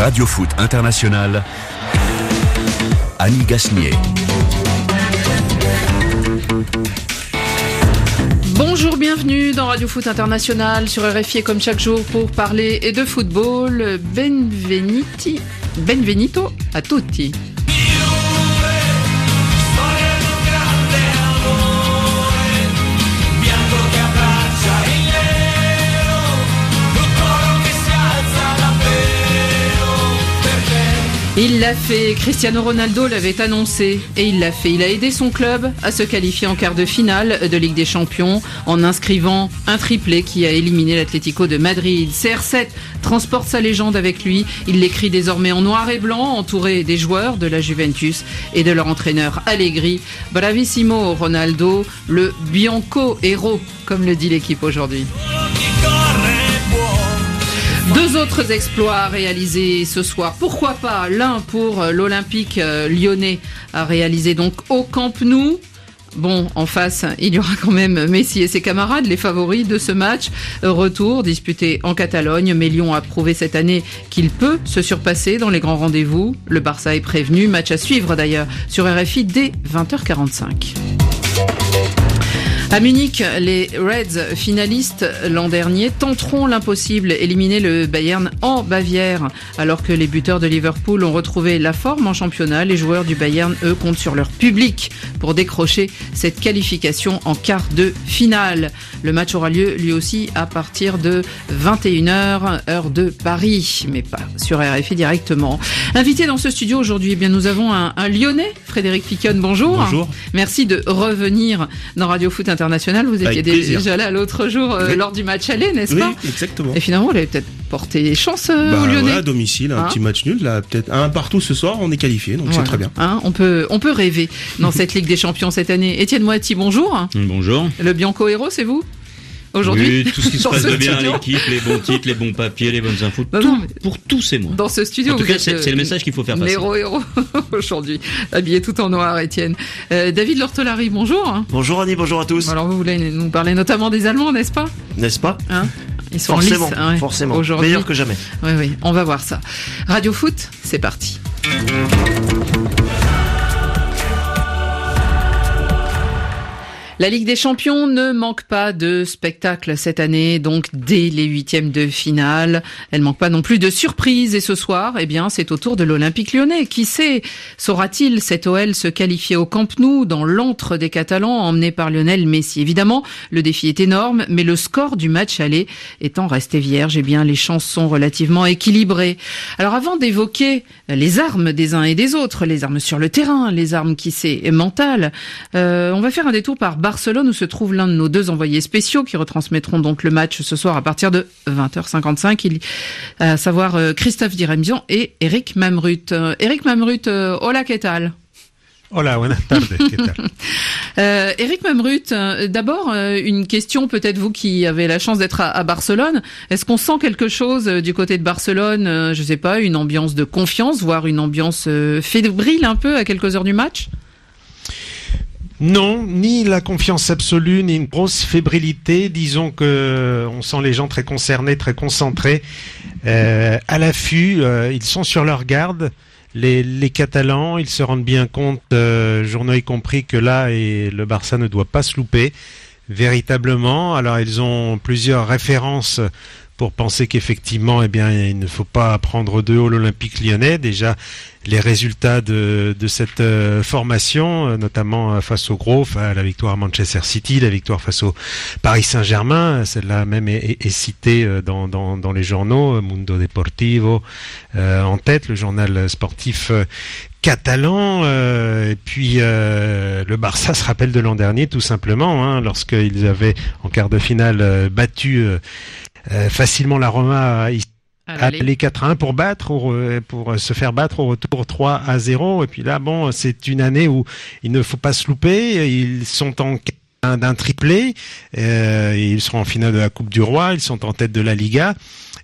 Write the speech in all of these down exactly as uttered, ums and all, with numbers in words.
Radio Foot International, Annie Gasnier. Bonjour, bienvenue dans Radio Foot International sur R F I, comme chaque jour pour parler de football. Benveniti, benvenuto a tutti. Il l'a fait, Cristiano Ronaldo l'avait annoncé et il l'a fait. Il a aidé son club à se qualifier en quart de finale de Ligue des Champions en inscrivant un triplé qui a éliminé l'Atlético de Madrid. C R sept transporte sa légende avec lui. Il l'écrit désormais en noir et blanc, entouré des joueurs de la Juventus et de leur entraîneur Allegri. Bravissimo Ronaldo, le Bianco héros, comme le dit l'équipe aujourd'hui. Deux autres exploits réalisés ce soir. Pourquoi pas l'un pour l'Olympique lyonnais, à réaliser donc au Camp Nou. Bon, en face, il y aura quand même Messi et ses camarades, les favoris de ce match. Retour disputé en Catalogne, mais Lyon a prouvé cette année qu'il peut se surpasser dans les grands rendez-vous. Le Barça est prévenu, match à suivre d'ailleurs sur R F I dès vingt heures quarante-cinq. À Munich, les Reds, finalistes l'an dernier, tenteront l'impossible, éliminer le Bayern en Bavière. Alors que les buteurs de Liverpool ont retrouvé la forme en championnat, les joueurs du Bayern, eux, comptent sur leur public pour décrocher cette qualification en quart de finale. Le match aura lieu lui aussi à partir de vingt et une heures, heure de Paris, mais pas sur R F I directement. Invité dans ce studio aujourd'hui, eh bien nous avons un, un Lyonnais, Frédéric Piquionne, bonjour. Bonjour. Merci de revenir dans Radio Foot International. Vous étiez déjà là l'autre jour euh, oui. lors du match aller, n'est-ce oui, pas ? Oui, exactement. Et finalement, vous avez peut-être porté chance euh, bah, aux Lyonnais. Voilà, à domicile, un hein petit match nul, là, peut-être un partout ce soir, on est qualifié, donc voilà. C'est très bien. Hein, on peut, on peut rêver dans cette Ligue des Champions cette année. Étienne Moati, bonjour. Bonjour. Le Bianco héros, c'est vous ? Aujourd'hui, oui, tout ce qui se passe de bien, l'équipe, les bons titres, les bons papiers, les bonnes infos, non, tout, non, pour tout c'est moi. Dans ce studio, en tout vous cas, êtes c'est, c'est le message qu'il faut faire passer. L'héros héros aujourd'hui, habillé tout en noir, Étienne. Euh, David Lortolari, bonjour. Bonjour Annie, bonjour à tous. Alors vous voulez nous parler notamment des Allemands, n'est-ce pas ? N'est-ce pas ? Hein ? Ils sont forcément, lisses, hein, ouais, forcément. Aujourd'hui. Meilleur que jamais. Oui, oui, on va voir ça. Radio Foot, c'est parti. La Ligue des Champions ne manque pas de spectacle cette année, donc dès les huitièmes de finale. Elle manque pas non plus de surprises. Et ce soir, eh bien, c'est au tour de l'Olympique lyonnais. Qui sait, saura-t-il cet O L se qualifier au Camp Nou dans l'antre des Catalans, emmené par Lionel Messi ? Évidemment, le défi est énorme, mais le score du match aller étant resté vierge, eh bien, les chances sont relativement équilibrées. Alors, avant d'évoquer les armes des uns et des autres, les armes sur le terrain, les armes qui c'est mentales, euh, on va faire un détour par Barcelone où se trouve l'un de nos deux envoyés spéciaux qui retransmettront donc le match ce soir à partir de vingt heures cinquante-cinq, il, à savoir euh, Christophe Diremzian et Eric Mamrut. Euh, Eric Mamrut, euh, hola, ¿qué tal? Hola, buenas tardes, ¿qué tal? euh, Eric Mamrut, euh, d'abord euh, une question, peut-être vous qui avez la chance d'être à, à Barcelone, est-ce qu'on sent quelque chose euh, du côté de Barcelone, euh, je sais pas, une ambiance de confiance, voire une ambiance euh, fébrile un peu à quelques heures du match ? Non, ni la confiance absolue, ni une grosse fébrilité. Disons que on sent les gens très concernés, très concentrés, euh, à l'affût. Euh, ils sont sur leur garde. Les, les Catalans, ils se rendent bien compte, euh, journaux y compris, que là, et le Barça ne doit pas se louper véritablement. Alors, ils ont plusieurs références pour penser qu'effectivement, eh bien, il ne faut pas prendre de haut l'Olympique lyonnais. Déjà, les résultats de, de cette euh, formation, notamment face au gros, enfin, la victoire à Manchester City, la victoire face au Paris Saint-Germain, celle-là même est, est, est citée dans, dans, dans les journaux, Mundo Deportivo euh, en tête, le journal sportif euh, catalan, euh, et puis euh, le Barça se rappelle de l'an dernier tout simplement, hein, lorsqu'ils avaient en quart de finale euh, battu euh, euh, facilement la Roma à aller quatre à un pour battre, pour, pour se faire battre au retour trois à zéro. Et puis là, bon, c'est une année où il ne faut pas se louper. Ils sont en d'un triplé, euh, ils seront en finale de la Coupe du Roi, ils sont en tête de la Liga.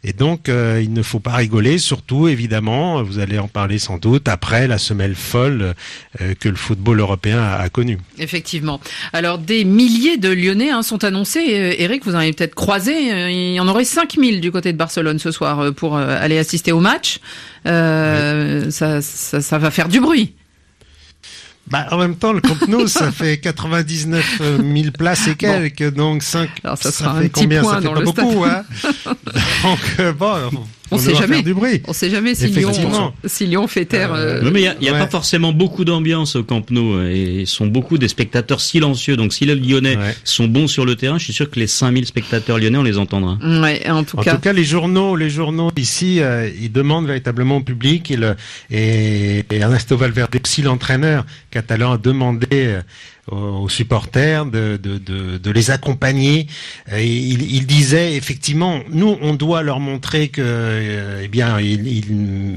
Et donc, euh, il ne faut pas rigoler, surtout, évidemment, vous allez en parler sans doute, après la semelle folle euh, que le football européen a, a connue. Effectivement. Alors, des milliers de Lyonnais hein, sont annoncés. Euh, Eric, vous en avez peut-être croisé. Euh, il y en aurait cinq mille du côté de Barcelone ce soir euh, pour euh, aller assister au match. Euh, oui. ça, ça, ça va faire du bruit. Bah, en même temps, le Camp Nou, ça fait quatre-vingt-dix-neuf mille places et quelques, bon. donc cinq, alors ça, ça fait combien? Ça fait pas beaucoup, hein. Donc, euh, bon, on, on sait jamais. Du bruit. On sait jamais si Lyon, si Lyon fait taire. Euh... Oui, mais il y a, y a ouais. pas forcément beaucoup d'ambiance au Camp Nou et ils sont beaucoup des spectateurs silencieux. Donc, si les Lyonnais ouais. sont bons sur le terrain, je suis sûr que les cinq mille spectateurs lyonnais, on les entendra. Ouais, en tout en cas. En tout cas, les journaux, les journaux ici, euh, ils demandent véritablement au public et, le, et, et Ernesto Valverde, aussi l'entraîneur catalan, a demandé euh, aux supporters de, de, de, de les accompagner. Et il, il disait effectivement, nous on doit leur montrer que, euh, eh bien, il, il,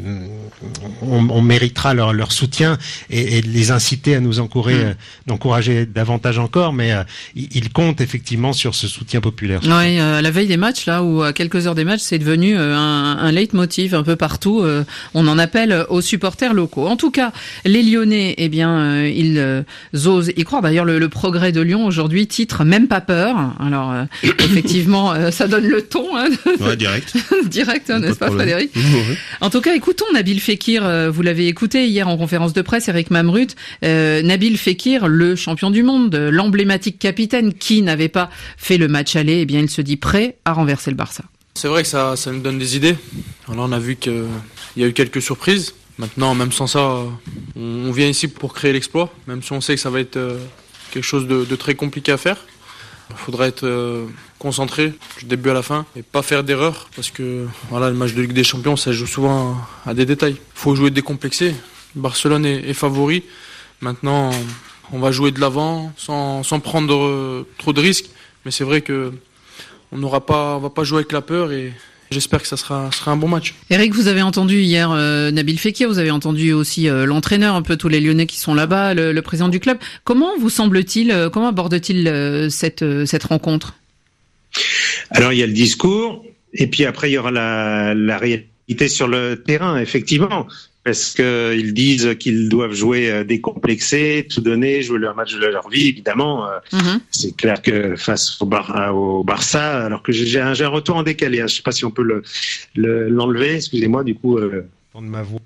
on, on méritera leur, leur soutien et, et les inciter à nous encourager, mmh. euh, encourager davantage encore. Mais euh, il compte effectivement sur ce soutien populaire. Oui, euh, à la veille des matchs, là, ou à quelques heures des matchs, c'est devenu euh, un, un leitmotiv un peu partout. Euh, on en appelle aux supporters locaux. En tout cas, les Lyonnais, eh bien, euh, ils euh, osent y croire. D'ailleurs, le, le progrès de Lyon aujourd'hui titre même pas peur. Alors, euh, effectivement, euh, ça donne le ton. Hein, ouais, direct. direct, hein, n'est-ce pas, problème. Frédéric? Mmh, ouais. En tout cas, écoutons Nabil Fekir. Euh, vous l'avez écouté hier en conférence de presse, Eric Mamrut. Euh, Nabil Fekir, le champion du monde, l'emblématique capitaine qui n'avait pas fait le match aller, eh bien, il se dit prêt à renverser le Barça. C'est vrai que ça, ça nous donne des idées. Alors, on a vu qu'il y a eu quelques surprises. Maintenant, même sans ça, on vient ici pour créer l'exploit, même si on sait que ça va être quelque chose de, de très compliqué à faire. Il faudra être concentré du début à la fin et pas faire d'erreurs parce que voilà, le match de Ligue des Champions, ça joue souvent à des détails. Il faut jouer décomplexé. Barcelone est, est favori. Maintenant, on va jouer de l'avant sans, sans prendre trop de risques. Mais c'est vrai que on n'aura pas, on va pas jouer avec la peur et j'espère que ça sera, sera un bon match. Eric, vous avez entendu hier euh, Nabil Fekir, vous avez entendu aussi euh, l'entraîneur, un peu tous les Lyonnais qui sont là-bas, le, le président du club. Comment vous semble-t-il, euh, comment aborde-t-il euh, cette, euh, cette rencontre ? Alors il y a le discours, et puis après il y aura la, la réalité sur le terrain, effectivement. Parce qu'ils disent qu'ils doivent jouer décomplexés, tout donner, jouer leur match de leur vie, évidemment. Mm-hmm. C'est clair que face au, Bar- au Barça, alors que j'ai un, j'ai un retour en décalé, hein. Je ne sais pas si on peut le, le, l'enlever, excusez-moi, du coup... Euh... de ma voix.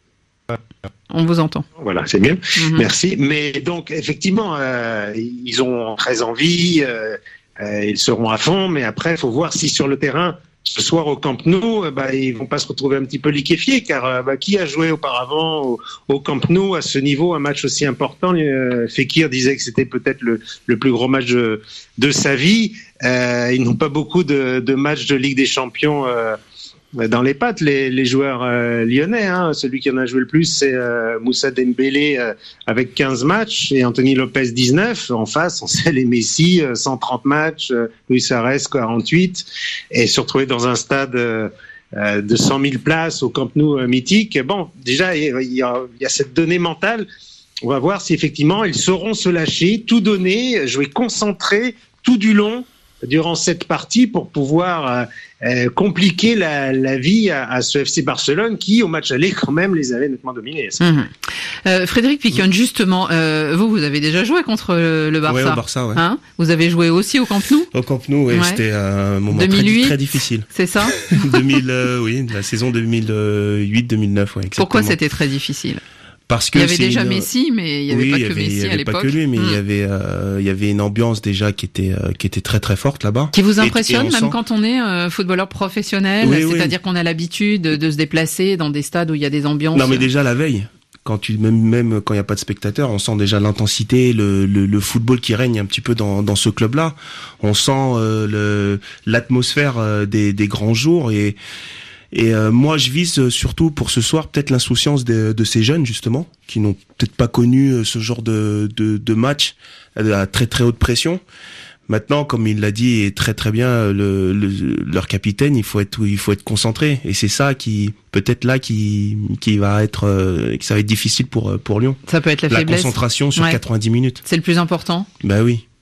On vous entend. Voilà, c'est mieux. Mm-hmm. Merci. Mais donc, effectivement, euh, ils ont très envie, euh, euh, ils seront à fond, mais après, il faut voir si sur le terrain... Ce soir au Camp Nou, bah, ils vont pas se retrouver un petit peu liquéfiés, car bah, qui a joué auparavant au, au Camp Nou à ce niveau un match aussi important? euh, Fekir disait que c'était peut-être le, le plus gros match de, de sa vie. Euh, ils n'ont pas beaucoup de, de matchs de Ligue des Champions euh, dans les pattes, les, les joueurs euh, lyonnais. Hein. Celui qui en a joué le plus, c'est euh, Moussa Dembélé euh, avec quinze matchs et Anthony Lopez dix-neuf. En face, on sait les Messi, euh, cent trente matchs, euh, Luis Suarez quarante-huit, et se retrouver dans un stade euh, euh, de cent mille places au Camp Nou euh, mythique. Bon, déjà, il y, y, a, y a cette donnée mentale. On va voir si effectivement ils sauront se lâcher, tout donner, jouer concentré tout du long durant cette partie pour pouvoir euh, euh, compliquer la, la vie à, à ce F C Barcelone qui, au match aller, quand même, les avait nettement dominés. Mmh. Euh, Frédéric Piquion, mmh. justement, euh, vous, vous avez déjà joué contre le, le Barça. Oui, au Barça, ouais. Hein, vous avez joué aussi au Camp Nou. Au Camp Nou, oui, ouais. C'était un moment deux mille huit, très, très difficile. C'est ça. deux mille, euh, oui, la saison deux mille huit deux mille neuf, ouais, exactement. Pourquoi c'était très difficile? Parce que il y avait déjà une... Messi, mais il y avait oui, pas il y que avait, Messi il y avait à l'époque. Pas que lui, mais mmh. il y avait, euh, il y avait une ambiance déjà qui était, euh, qui était très très forte là-bas. Qui vous impressionne, et, et même sent... quand on est euh, footballeur professionnel, oui, c'est-à-dire oui. qu'on a l'habitude de, de se déplacer dans des stades où il y a des ambiances. Non, mais déjà la veille. Quand tu, même, même quand il n'y a pas de spectateurs, on sent déjà l'intensité, le, le, le football qui règne un petit peu dans, dans ce club-là. On sent euh, le, l'atmosphère euh, des, des grands jours et, Et euh, moi, je vise surtout pour ce soir peut-être l'insouciance de, de ces jeunes justement, qui n'ont peut-être pas connu ce genre de, de, de match à très très haute pression. Maintenant, comme il l'a dit et très très bien, le, le, leur capitaine, il faut être il faut être concentré. Et c'est ça qui peut-être là qui qui va être euh, que ça va être difficile pour pour Lyon. Ça peut être la, la faiblesse. concentration sur ouais. quatre-vingt-dix minutes. C'est le plus important. Bah oui.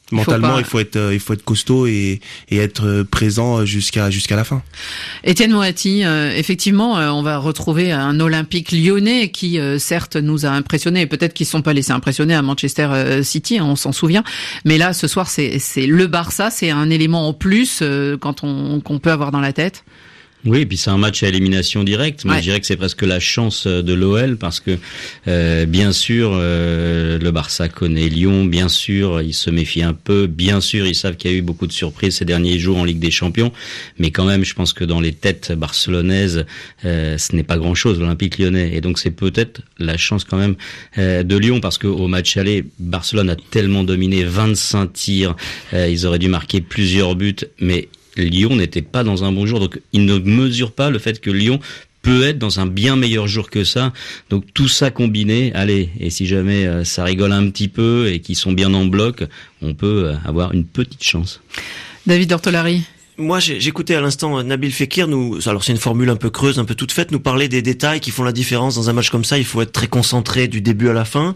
Mentalement, pas... il faut être, il faut être costaud et, et être présent jusqu'à jusqu'à la fin. Étienne Moati, euh, effectivement, euh, on va retrouver un Olympique lyonnais qui, euh, certes, nous a impressionnés. Et peut-être qu'ils ne sont pas laissés impressionner à Manchester euh, City, hein, on s'en souvient. Mais là, ce soir, c'est, c'est le Barça, c'est un élément en plus euh, quand on qu'on peut avoir dans la tête. Oui, et puis c'est un match à élimination directe. Moi, ouais. je dirais que c'est presque la chance de l'O L parce que, euh, bien sûr, euh, le Barça connaît Lyon. Bien sûr, ils se méfient un peu. Bien sûr, ils savent qu'il y a eu beaucoup de surprises ces derniers jours en Ligue des Champions. Mais quand même, je pense que dans les têtes barcelonaises, euh, ce n'est pas grand-chose, l'Olympique lyonnais. Et donc, c'est peut-être la chance quand même euh, de Lyon parce que au match aller, Barcelone a tellement dominé, vingt-cinq tirs. Euh, ils auraient dû marquer plusieurs buts, mais Lyon n'était pas dans un bon jour, donc il ne mesure pas le fait que Lyon peut être dans un bien meilleur jour que ça. Donc tout ça combiné, allez, et si jamais euh, ça rigole un petit peu et qu'ils sont bien en bloc, on peut euh, avoir une petite chance. David Ortolari. Moi, j'ai, j'écoutais à l'instant Nabil Fekir nous, alors c'est une formule un peu creuse, un peu toute faite, nous parler des détails qui font la différence dans un match comme ça. Il faut être très concentré du début à la fin.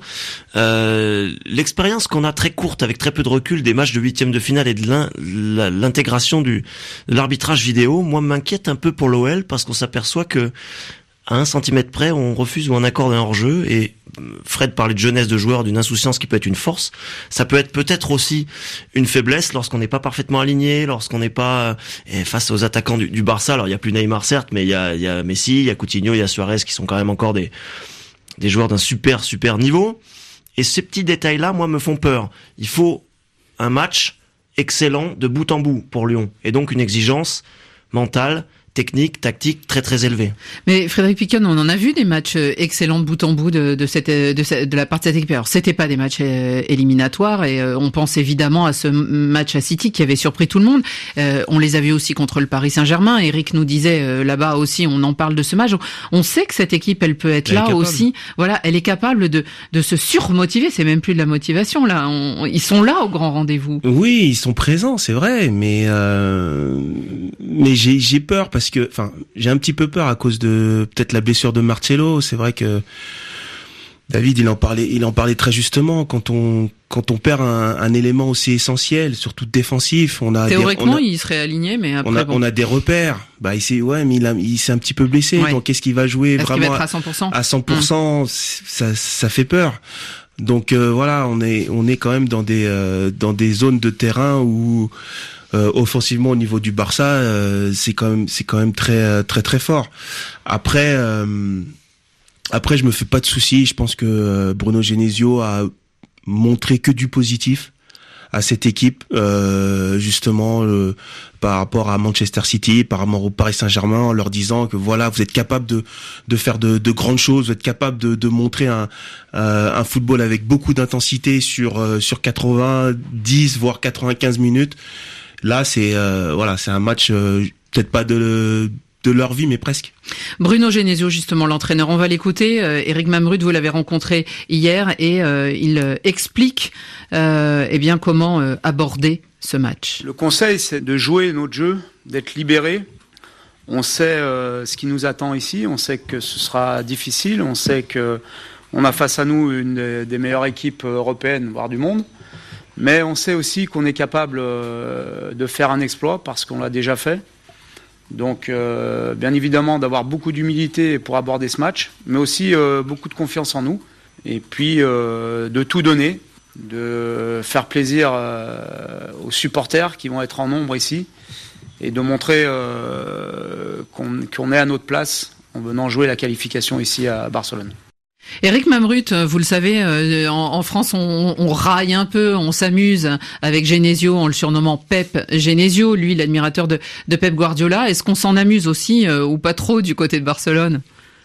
Euh, l'expérience qu'on a très courte, avec très peu de recul, des matchs de huitième de finale et de l'in, la, l'intégration du de l'arbitrage vidéo, moi m'inquiète un peu pour l'O L parce qu'on s'aperçoit que à un centimètre près, on refuse ou on accorde un hors-jeu et Fred parlait de jeunesse de joueurs, d'une insouciance qui peut être une force. Ça peut être peut-être aussi une faiblesse lorsqu'on n'est pas parfaitement aligné, lorsqu'on n'est pas euh, face aux attaquants du, du Barça. Alors il y a plus Neymar certes, mais il y a, il y a Messi, il y a Coutinho, il y a Suarez qui sont quand même encore des des joueurs d'un super super niveau. Et ces petits détails-là, moi, me font peur. Il faut un match excellent de bout en bout pour Lyon, et donc une exigence mentale, technique, tactique très très élevée. Mais Frédéric Piquion, on en a vu des matchs excellents de bout en bout de, de cette de, cette, de la part de cette équipe. Alors c'était pas des matchs euh, éliminatoires et euh, on pense évidemment à ce match à City qui avait surpris tout le monde. Euh, on les a vus aussi contre le Paris Saint-Germain. Eric nous disait euh, là-bas aussi, on en parle de ce match. On sait que cette équipe, elle peut être elle là aussi. Voilà, elle est capable de de se surmotiver. C'est même plus de la motivation là. On, ils sont là au grand rendez-vous. Oui, ils sont présents, c'est vrai, mais euh, mais j'ai j'ai peur parce Parce que, enfin, j'ai un petit peu peur à cause de peut-être la blessure de Marcelo. C'est vrai que David, il en parlait, il en parlait très justement. Quand on quand on perd un, un élément aussi essentiel, surtout défensif, on a théoriquement des, on a, il serait aligné, mais après on a, bon. on a des repères. Bah, il s'est ouais, mais il, a, il s'est un petit peu blessé. Ouais. Donc, est-ce qu'il va jouer est-ce vraiment qu'il va être à cent pour cent à cent pour cent? Mmh. Ça, ça fait peur. Donc euh, voilà, on est on est quand même dans des euh, dans des zones de terrain où Euh, offensivement au niveau du Barça, euh, c'est quand même c'est quand même très très très fort. Après euh, après je me fais pas de soucis, je pense que euh, Bruno Genesio a montré que du positif à cette équipe euh, justement euh, par rapport à Manchester City, par rapport au Paris Saint-Germain, en leur disant que voilà, vous êtes capable de de faire de, de grandes choses, vous êtes capable de, de montrer un euh, un football avec beaucoup d'intensité sur euh, sur quatre-vingt-dix voire quatre-vingt-quinze minutes. Là, c'est euh, voilà, c'est un match euh, peut-être pas de de leur vie, mais presque. Bruno Genesio, justement, l'entraîneur, on va l'écouter. Euh, Eric Mamrud, vous l'avez rencontré hier et euh, il euh, explique euh, eh bien comment euh, aborder ce match. Le conseil, c'est de jouer notre jeu, d'être libéré. On sait euh, ce qui nous attend ici. On sait que ce sera difficile. On sait que on a face à nous une des, des meilleures équipes européennes, voire du monde. Mais on sait aussi qu'on est capable euh, de faire un exploit parce qu'on l'a déjà fait. Donc, euh, bien évidemment, d'avoir beaucoup d'humilité pour aborder ce match, mais aussi euh, beaucoup de confiance en nous. Et puis, euh, de tout donner, de faire plaisir euh, aux supporters qui vont être en nombre ici et de montrer euh, qu'on, qu'on est à notre place en venant jouer la qualification ici à Barcelone. Eric Mamrut, vous le savez, en, en France, on, on raille un peu, on s'amuse avec Genesio en le surnommant Pep Genesio, lui l'admirateur de, de Pep Guardiola. Est-ce qu'on s'en amuse aussi euh, ou pas trop du côté de Barcelone ?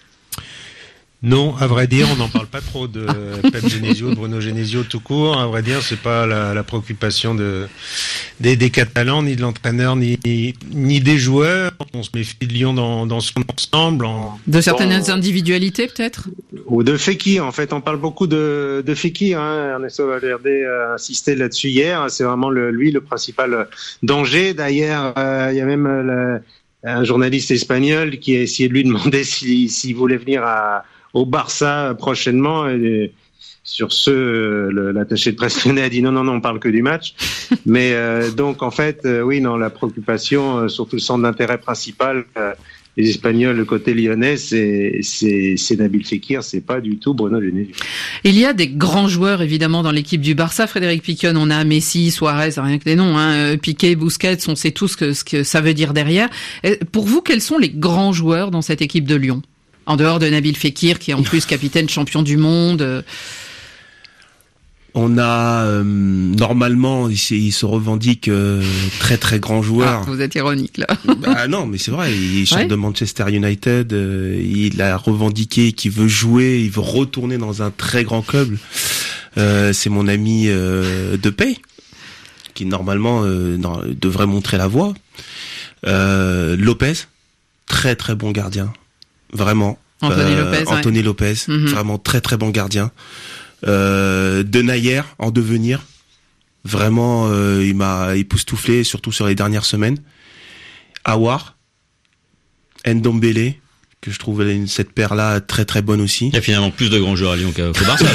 Non, à vrai dire, on n'en parle pas trop de Pep Genesio, de Bruno Genesio tout court. À vrai dire, c'est pas la, la préoccupation de, des, des Catalans, ni de l'entraîneur, ni, ni des joueurs. On se méfie de Lyon dans, dans son ensemble. En... De certaines bon, individualités, peut-être ? Ou de Fekir, en fait. On parle beaucoup de, de Fekir, hein. Ernesto Valverde a insisté là-dessus hier. C'est vraiment le, lui le principal danger. D'ailleurs, euh, il y a même le, un journaliste espagnol qui a essayé de lui demander s'il, s'il voulait venir à au Barça prochainement. Et Sur ce, le, l'attaché de presse lyonnais a dit non, non, non, on parle que du match. Mais euh, donc, en fait, euh, oui, non, la préoccupation, euh, surtout le centre d'intérêt principal, euh, les Espagnols, le côté lyonnais, c'est, c'est, c'est Nabil Fekir, c'est pas du tout Bruno Genesio. Il y a des grands joueurs, évidemment, dans l'équipe du Barça. Frédéric Piquion, on a Messi, Suarez, rien que des noms, hein. Piqué, Busquets, on sait tous ce que, ce que ça veut dire derrière. Et pour vous, quels sont les grands joueurs dans cette équipe de Lyon? En dehors de Nabil Fekir, qui est en plus capitaine champion du monde. On a euh, normalement, il, il se revendique euh, très très grand joueur. Ah, vous êtes ironique là. Bah non, mais c'est vrai. Il sort ouais. de Manchester United. Euh, il a revendiqué qu'il veut jouer, il veut retourner dans un très grand club. Euh, c'est mon ami euh, Depay, qui normalement euh, non, devrait montrer la voie. Euh, Lopez, très très bon gardien. Vraiment. Anthony euh, Lopez. Anthony ouais. Lopez, mm-hmm. vraiment très très bon gardien. Euh, de Nayer en devenir. Vraiment, euh, il m'a époustouflé, surtout sur les dernières semaines. Aouar, Ndombele, que je trouve cette paire-là très très bonne aussi. Il y a finalement plus de grands joueurs à Lyon qu'au Barça.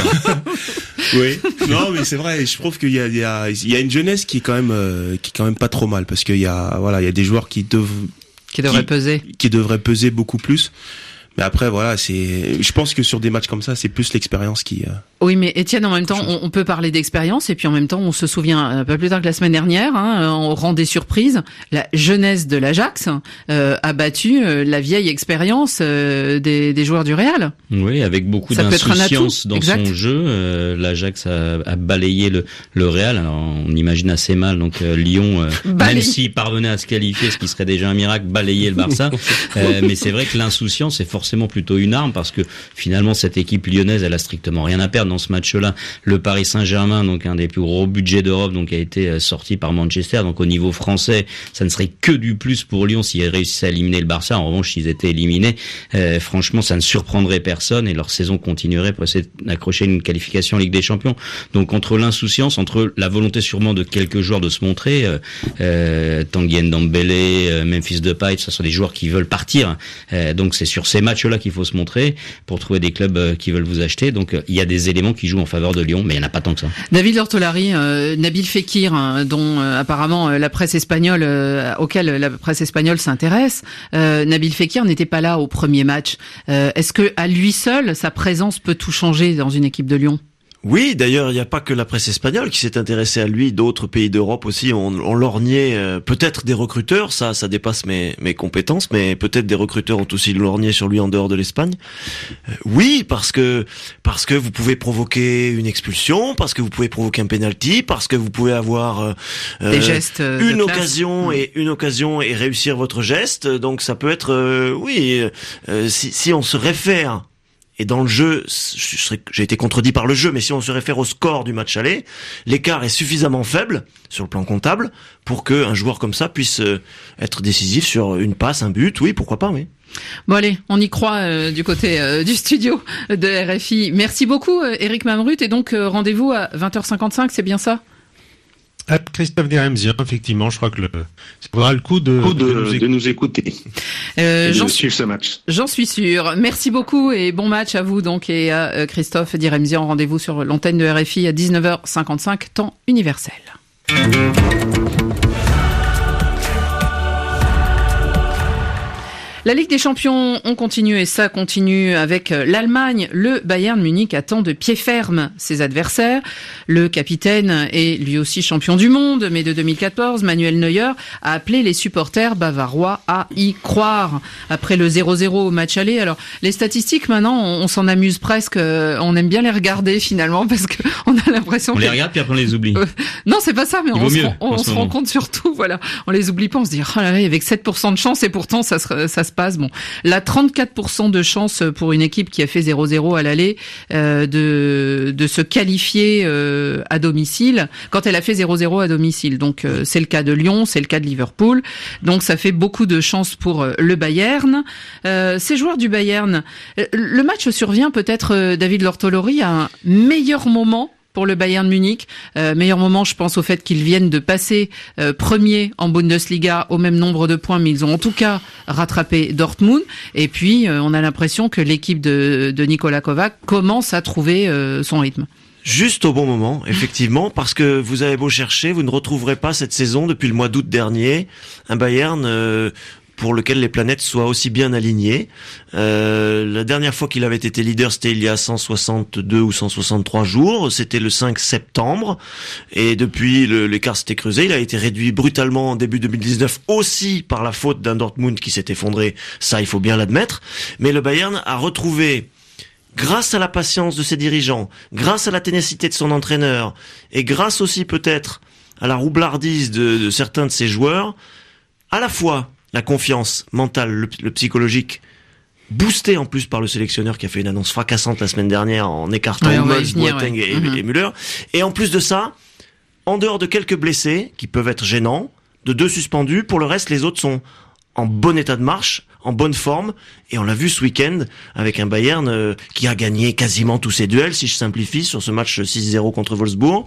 Oui, non mais c'est vrai. Je trouve qu'il y a, il y a, il y a une jeunesse qui est quand même, euh, qui est quand même pas trop mal, parce qu'il y a, voilà, il y a des joueurs qui doivent, qui devraient peser, qui devraient peser beaucoup plus. Mais après, voilà, c'est. Je pense que sur des matchs comme ça, c'est plus l'expérience qui. Euh... Oui, mais Étienne, en même temps, on, on peut parler d'expérience, et puis en même temps, on se souvient pas plus tard que la semaine dernière, hein, au rang des surprises, la jeunesse de l'Ajax euh, a battu euh, la vieille expérience euh, des, des joueurs du Real. Oui, avec beaucoup ça d'insouciance dans exact. son jeu. Euh, L'Ajax a, a balayé le, le Real. Alors, on imagine assez mal. Donc euh, Lyon, euh, même s'il parvenait à se qualifier, ce qui serait déjà un miracle, balayer le Barça. euh, mais c'est vrai que l'insouciance est forcément plutôt une arme, parce que finalement cette équipe lyonnaise, elle a strictement rien à perdre dans ce match-là. Le Paris Saint-Germain, donc un des plus gros budgets d'Europe, donc a été sorti par Manchester. Donc au niveau français, ça ne serait que du plus pour Lyon s'ils réussissaient à éliminer le Barça. En revanche, s'ils étaient éliminés, euh, franchement, ça ne surprendrait personne et leur saison continuerait pour essayer d'accrocher une qualification en Ligue des Champions. Donc entre l'insouciance, entre la volonté sûrement de quelques joueurs de se montrer, euh, euh, Tanguy Ndombele, euh, Memphis Depay, ce sont des joueurs qui veulent partir. Euh, donc c'est sur ces matchs-là qu'il faut se montrer pour trouver des clubs euh, qui veulent vous acheter. Donc euh, il y a des éléments qui jouent en faveur de Lyon, mais il n'y en a pas tant que ça. David Lortolari, euh, Nabil Fekir, hein, dont euh, apparemment euh, la presse espagnole, euh, auquel la presse espagnole s'intéresse, euh, Nabil Fekir n'était pas là au premier match. Euh, est-ce que à lui seul, sa présence peut tout changer dans une équipe de Lyon ? Oui, d'ailleurs, il n'y a pas que la presse espagnole qui s'est intéressée à lui, d'autres pays d'Europe aussi ont, ont lorgné, euh, peut-être des recruteurs, ça ça dépasse mes, mes compétences, mais peut-être des recruteurs ont aussi lorgné sur lui en dehors de l'Espagne. Euh, oui, parce que parce que vous pouvez provoquer une expulsion, parce que vous pouvez provoquer un penalty, parce que vous pouvez avoir euh, des gestes une de occasion place. et une occasion et réussir votre geste. Donc ça peut être euh, oui, euh, si si on se réfère. Et dans le jeu, j'ai été contredit par le jeu, mais si on se réfère au score du match aller, l'écart est suffisamment faible sur le plan comptable pour qu'un joueur comme ça puisse être décisif sur une passe, un but. Oui, pourquoi pas, oui. Bon allez, on y croit euh, du côté euh, du studio de R F I. Merci beaucoup, euh, Éric Mamrut. Et donc, euh, rendez-vous à vingt heures cinquante-cinq, c'est bien ça ? À Christophe Diremzian, effectivement, je crois que le, ça vaudra le coup de, coup de, de, nous, de nous écouter euh, et de j'en suivre ce match. J'en suis sûr. Merci beaucoup et bon match à vous donc et à euh, Christophe Diremzian. Rendez-vous sur l'antenne de R F I à dix-neuf heures cinquante-cinq, temps universel. La Ligue des Champions, on continue et ça continue avec l'Allemagne. Le Bayern Munich attend de pied ferme ses adversaires. Le capitaine est lui aussi champion du monde, mais de deux mille quatorze, Manuel Neuer a appelé les supporters bavarois à y croire. Après le zéro zéro au match aller, alors les statistiques maintenant, on, on s'en amuse presque, on aime bien les regarder finalement parce que on a l'impression on que... les regarde puis après on les oublie. Euh, non, c'est pas ça, mais Il on se, mieux, rend, on, on se rend compte surtout, voilà, on les oublie pas, on se dit, oh là là, avec sept pour cent de chance et pourtant ça se, ça se passe. Bon, là, trente-quatre pour cent de chance pour une équipe qui a fait zéro zéro à l'aller euh, de de se qualifier euh, à domicile quand elle a fait zéro zéro à domicile. Donc euh, c'est le cas de Lyon, c'est le cas de Liverpool. Donc ça fait beaucoup de chance pour euh, le Bayern. Euh, ces joueurs du Bayern, euh, le match survient peut-être, euh, David Lortolari, à un meilleur moment pour le Bayern Munich. Euh, meilleur moment, je pense au fait qu'ils viennent de passer euh, premier en Bundesliga au même nombre de points, mais ils ont en tout cas rattrapé Dortmund. Et puis, euh, on a l'impression que l'équipe de, de Nikola Kovac commence à trouver euh, son rythme. Juste au bon moment, effectivement, parce que vous avez beau chercher, vous ne retrouverez pas cette saison, depuis le mois d'août dernier, un Bayern euh, pour lequel les planètes soient aussi bien alignées. Euh, la dernière fois qu'il avait été leader, c'était il y a cent soixante-deux ou cent soixante-trois jours, c'était le cinq septembre, et depuis le, l'écart s'était creusé, il a été réduit brutalement en début deux mille dix-neuf, aussi par la faute d'un Dortmund qui s'est effondré, ça il faut bien l'admettre, mais le Bayern a retrouvé, grâce à la patience de ses dirigeants, grâce à la ténacité de son entraîneur, et grâce aussi peut-être à la roublardise de, de certains de ses joueurs, à la fois la confiance mentale, le, le psychologique, boosté en plus par le sélectionneur qui a fait une annonce fracassante la semaine dernière en écartant ouais, Hummels, venir, Boateng ouais. et, mmh. et Müller, et en plus de ça, en dehors de quelques blessés, qui peuvent être gênants, de deux suspendus, pour le reste les autres sont en bon état de marche, en bonne forme, et on l'a vu ce week-end avec un Bayern euh, qui a gagné quasiment tous ses duels, si je simplifie, sur ce match six zéro contre Wolfsburg.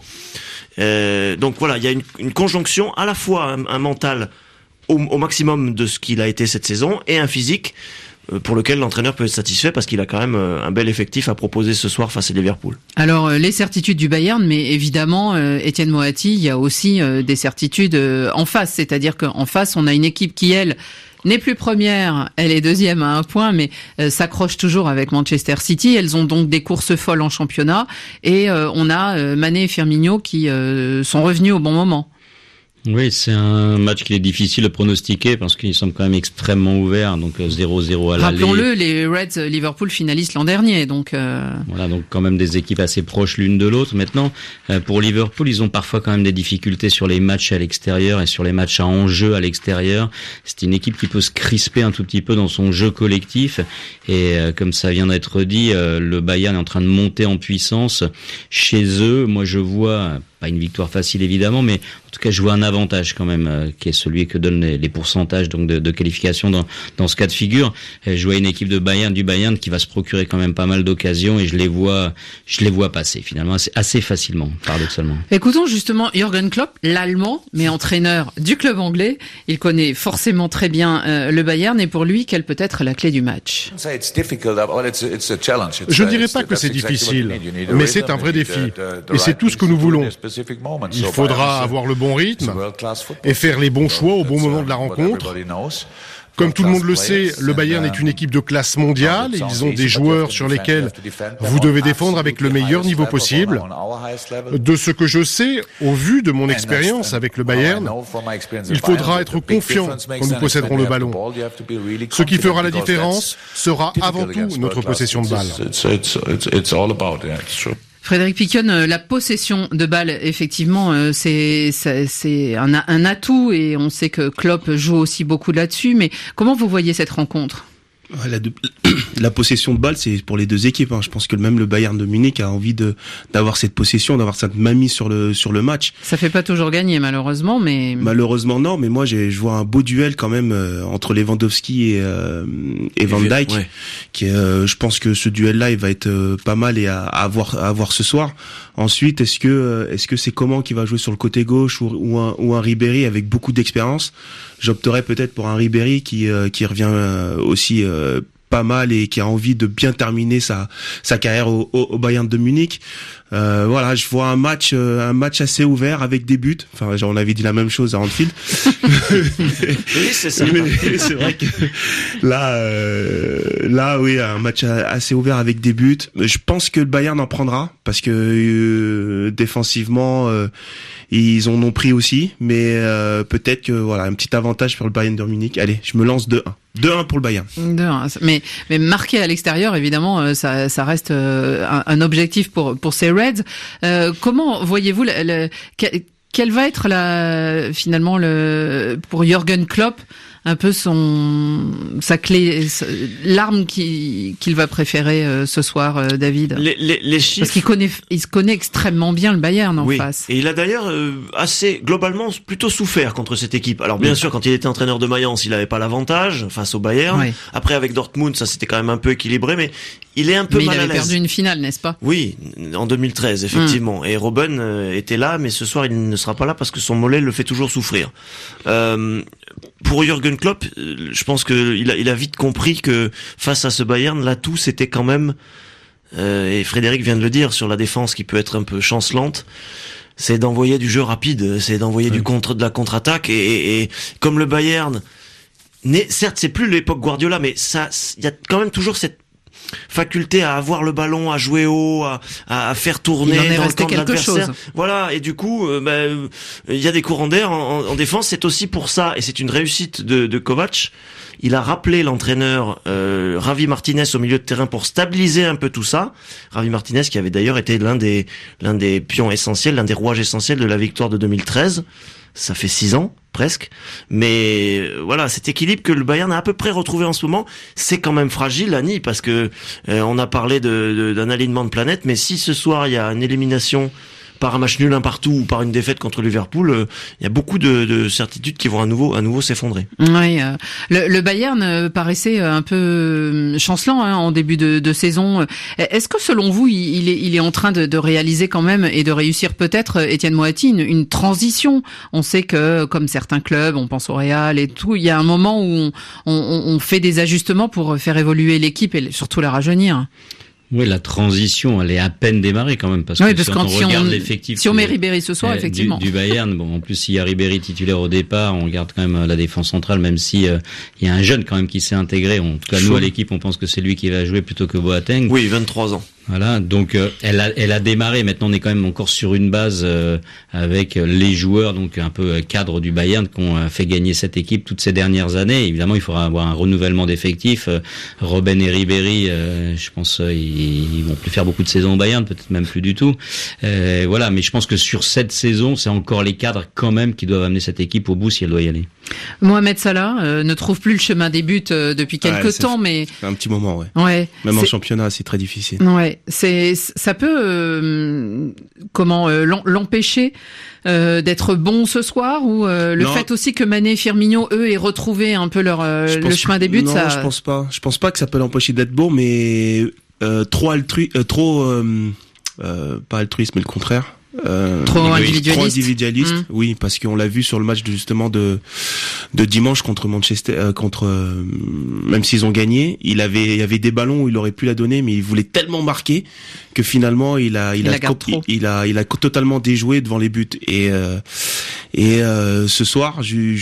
Euh, donc voilà, il y a une, une conjonction, à la fois un, un mental au, au maximum de ce qu'il a été cette saison, et un physique euh, pour lequel l'entraîneur peut être satisfait, parce qu'il a quand même euh, un bel effectif à proposer ce soir face à Liverpool. Alors, euh, les certitudes du Bayern, mais évidemment, euh, Etienne Moati, il y a aussi euh, des certitudes euh, en face, c'est-à-dire qu'en face, on a une équipe qui, elle, n'est plus première, elle est deuxième à un point, mais euh, s'accroche toujours avec Manchester City. Elles ont donc des courses folles en championnat, et euh, on a euh, Mané et Firmino qui euh, sont revenus au bon moment. Oui, c'est un match qui est difficile de pronostiquer parce qu'ils sont quand même extrêmement ouverts, donc zéro zéro à l'aller. Rappelons-le, les Reds Liverpool finalistes l'an dernier, donc euh... voilà, donc quand même des équipes assez proches l'une de l'autre. Maintenant, euh, pour Liverpool, ils ont parfois quand même des difficultés sur les matchs à l'extérieur et sur les matchs à enjeu à l'extérieur. C'est une équipe qui peut se crisper un tout petit peu dans son jeu collectif, et euh, comme ça vient d'être dit, euh, le Bayern est en train de monter en puissance chez eux. Moi, je vois pas une victoire facile évidemment, mais en tout cas je vois un avantage quand même euh, qui est celui que donnent les, les pourcentages donc de, de qualification dans dans ce cas de figure. Et je vois une équipe de Bayern du Bayern qui va se procurer quand même pas mal d'occasions, et je les vois je les vois passer finalement assez, assez facilement, paradoxalement. Écoutons justement Jürgen Klopp, l'Allemand, mais entraîneur du club anglais. Il connaît forcément très bien euh, le Bayern, et pour lui, quelle peut être la clé du match? Je ne dirais pas que c'est difficile, mais c'est un vrai défi, et c'est tout ce que nous voulons. Il faudra avoir le bon rythme et faire les bons choix au bon moment de la rencontre. Comme tout le monde le sait, le Bayern est une équipe de classe mondiale. Ils ont des joueurs sur lesquels vous devez défendre avec le meilleur niveau possible. De ce que je sais, au vu de mon expérience avec le Bayern, il faudra être confiant quand nous posséderons le ballon. Ce qui fera la différence sera avant tout notre possession de balle. Frédéric Piquion, la possession de balle, effectivement, c'est, c'est un, un atout, et on sait que Klopp joue aussi beaucoup là-dessus. Mais comment vous voyez cette rencontre ? La, de, la possession de balle, c'est pour les deux équipes. Hein. Je pense que même le Bayern de Munich a envie de d'avoir cette possession, d'avoir cette mainmise sur le sur le match. Ça fait pas toujours gagner, malheureusement, mais malheureusement non. Mais moi, j'ai, je vois un beau duel quand même euh, entre Lewandowski et euh, et Van Dijk. Ouais. Qui, euh, je pense que ce duel-là, il va être euh, pas mal et à, à avoir à avoir ce soir. Ensuite, est-ce que euh, est-ce que c'est Coman qui va jouer sur le côté gauche, ou, ou un ou un Ribéry avec beaucoup d'expérience? J'opterais peut-être pour un Ribéry qui euh, qui revient euh, aussi euh, pas mal, et qui a envie de bien terminer sa sa carrière au, au, au Bayern de Munich. Euh, voilà, je vois un match euh, un match assez ouvert avec des buts. Enfin, on avait dit la même chose à Anfield. Oui, c'est ça. Mais c'est vrai que là, euh, là, oui, un match assez ouvert avec des buts. Je pense que le Bayern en prendra, parce que euh, défensivement, euh, ils en ont pris aussi. Mais euh, peut-être que voilà, un petit avantage pour le Bayern de Munich. Allez, je me lance deux un. deux un pour le Bayern. deux un. Mais, mais marqué à l'extérieur, évidemment, ça, ça reste un, un objectif pour, pour ces Reds. Euh, comment voyez-vous, le, le, quelle va être la, finalement, le, pour Jürgen Klopp, un peu son, sa clé, l'arme qui, qu'il va préférer euh, ce soir, euh, David? Les, les, les chiffres. Parce qu'il connaît, il se connaît extrêmement bien le Bayern en oui. face. Et il a d'ailleurs euh, assez, globalement, plutôt souffert contre cette équipe. Alors bien oui. sûr, quand il était entraîneur de Mayence, il n'avait pas l'avantage face au Bayern. Oui. Après, avec Dortmund, ça s'était quand même un peu équilibré, mais il est un peu mais mal à l'aise. Mais il avait perdu une finale, n'est-ce pas? Oui, en deux mille treize, effectivement. Mmh. Et Robben euh, était là, mais ce soir, il ne sera pas là parce que son mollet le fait toujours souffrir. Euh, pour Jürgen Klopp, je pense que il a, il a vite compris que face à ce Bayern, l'atout, c'était quand même, euh, et Frédéric vient de le dire, sur la défense qui peut être un peu chancelante, c'est d'envoyer du jeu rapide, c'est d'envoyer oui. du contre, de la contre-attaque, et, et, et comme le Bayern, certes, c'est plus l'époque Guardiola, mais ça, il y a quand même toujours cette faculté à avoir le ballon, à jouer haut, à, à faire tourner dans le camp de l'adversaire. Voilà, et du coup, euh, bah, il y a des courants d'air en, en défense. C'est aussi pour ça, et c'est une réussite de, de Kovac. Il a rappelé l'entraîneur euh, Javi Martinez au milieu de terrain pour stabiliser un peu tout ça. Javi Martinez qui avait d'ailleurs été l'un des l'un des pions essentiels, l'un des rouages essentiels de la victoire de deux mille treize. Ça fait six ans presque, mais euh, voilà, cet équilibre que le Bayern a à peu près retrouvé en ce moment, c'est quand même fragile, Annie, parce que euh, on a parlé de, de, d'un alignement de planète, mais si ce soir il y a une élimination par un match nul un partout ou par une défaite contre Liverpool, il euh, y a beaucoup de, de certitudes qui vont à nouveau à nouveau s'effondrer. Oui, euh, le, le Bayern euh, paraissait un peu chancelant hein, en début de, de saison. Est-ce que selon vous, il, il, est, il est en train de, de réaliser quand même et de réussir peut-être, Étienne Moati, une, une transition? On sait que comme certains clubs, on pense au Real et tout, il y a un moment où on, on, on fait des ajustements pour faire évoluer l'équipe et surtout la rajeunir. Oui, la transition, elle est à peine démarrée quand même, parce oui, que parce si on si regarde on, l'effectif... Si on met Ribéry ce soir, euh, effectivement. Du, du Bayern, bon, en plus, s'il y a Ribéry titulaire au départ, on regarde quand même la défense centrale, même si euh, il y a un jeune quand même qui s'est intégré. En tout cas, nous, à l'équipe, on pense que c'est lui qui va jouer plutôt que Boateng. Oui, vingt-trois ans. Voilà, donc euh, elle a elle a démarré. Maintenant, on est quand même encore sur une base euh, avec les joueurs, donc un peu cadre du Bayern, qui ont fait gagner cette équipe toutes ces dernières années. Évidemment, il faudra avoir un renouvellement d'effectifs. Euh, Robben et Ribéry, euh, je pense, euh, ils, ils vont plus faire beaucoup de saisons au Bayern, peut-être même plus du tout. Euh, voilà, mais je pense que sur cette saison, c'est encore les cadres quand même qui doivent amener cette équipe au bout si elle doit y aller. Mohamed Salah euh, ne trouve plus le chemin des buts euh, depuis quelques ouais, temps, mais c'est un petit moment, ouais. Ouais. Même en championnat, c'est très difficile. Ouais, c'est ça peut euh, comment euh, l'empêcher euh, d'être bon ce soir ou euh, le non. fait aussi que Mané et Firmino eux aient retrouvé un peu leur euh, le chemin des buts. Non, ça... je pense pas. Je pense pas que ça peut l'empêcher d'être bon, mais euh, trop altru, euh, trop euh, euh, pas altruiste, mais le contraire. Euh, trop individualiste. Trop individualiste, mmh. Oui, parce qu'on l'a vu sur le match de, justement de de dimanche contre Manchester, euh, contre euh, même s'ils ont gagné, il avait il y avait des ballons où il aurait pu la donner, mais il voulait tellement marquer que finalement il a il, il a il, il a il a totalement déjoué devant les buts et euh, et euh, ce soir je,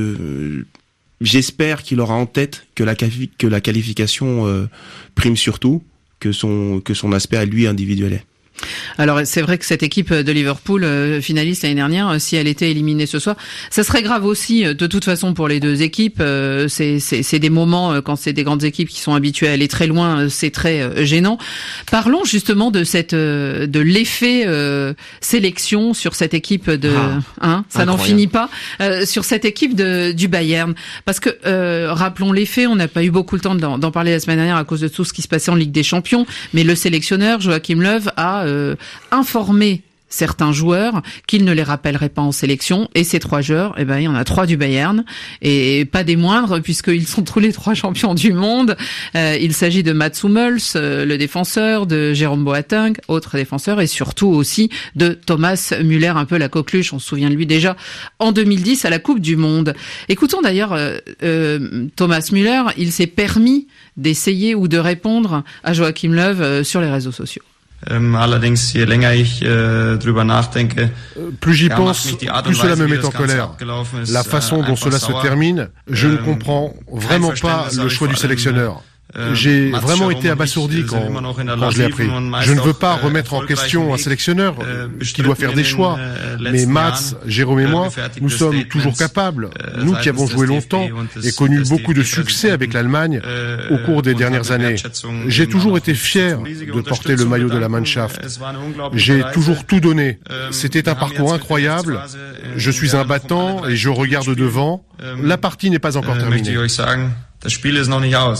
je j'espère qu'il aura en tête que la que la qualification euh, prime surtout que son que son aspect à lui individuel est. Alors c'est vrai que cette équipe de Liverpool euh, finaliste l'année dernière, euh, si elle était éliminée ce soir, ça serait grave aussi euh, de toute façon pour les deux équipes. Euh, c'est, c'est, c'est des moments euh, quand c'est des grandes équipes qui sont habituées à aller très loin, euh, c'est très euh, gênant. Parlons justement de cette euh, de l'effet euh, sélection sur cette équipe de, ah, hein, ça incroyable. N'en finit pas euh, sur cette équipe de du Bayern, parce que euh, rappelons les faits, on n'a pas eu beaucoup le temps d'en, d'en parler la semaine dernière à cause de tout ce qui se passait en Ligue des Champions, mais le sélectionneur Joachim Löw a Euh, informer certains joueurs qu'il ne les rappellerait pas en sélection, et ces trois joueurs, eh ben il y en a trois du Bayern et pas des moindres puisqu'ils sont tous les trois champions du monde. Euh, il s'agit de Mats Hummels, euh, le défenseur, de Jérôme Boateng, autre défenseur, et surtout aussi de Thomas Müller, un peu la coqueluche. On se souvient de lui déjà en deux mille dix à la Coupe du Monde. Écoutons d'ailleurs euh, euh, Thomas Müller, il s'est permis d'essayer ou de répondre à Joachim Löw euh, sur les réseaux sociaux. Allerdings, je länger ich äh, drüber nachdenke, plus j'y pense, plus cela me met en colère. La façon dont cela se termine, je ne comprends vraiment pas le choix du sélectionneur. J'ai vraiment été abasourdi quand, quand je l'ai appris. Je ne veux pas remettre en question un sélectionneur qui doit faire des choix, mais Mats, Jérôme et moi, nous sommes toujours capables, nous qui avons joué longtemps et connu beaucoup de succès avec l'Allemagne au cours des dernières années. J'ai toujours été fier de porter le maillot de la Mannschaft. J'ai toujours tout donné. C'était un parcours incroyable. Je suis un battant et je regarde devant. La partie n'est pas encore terminée.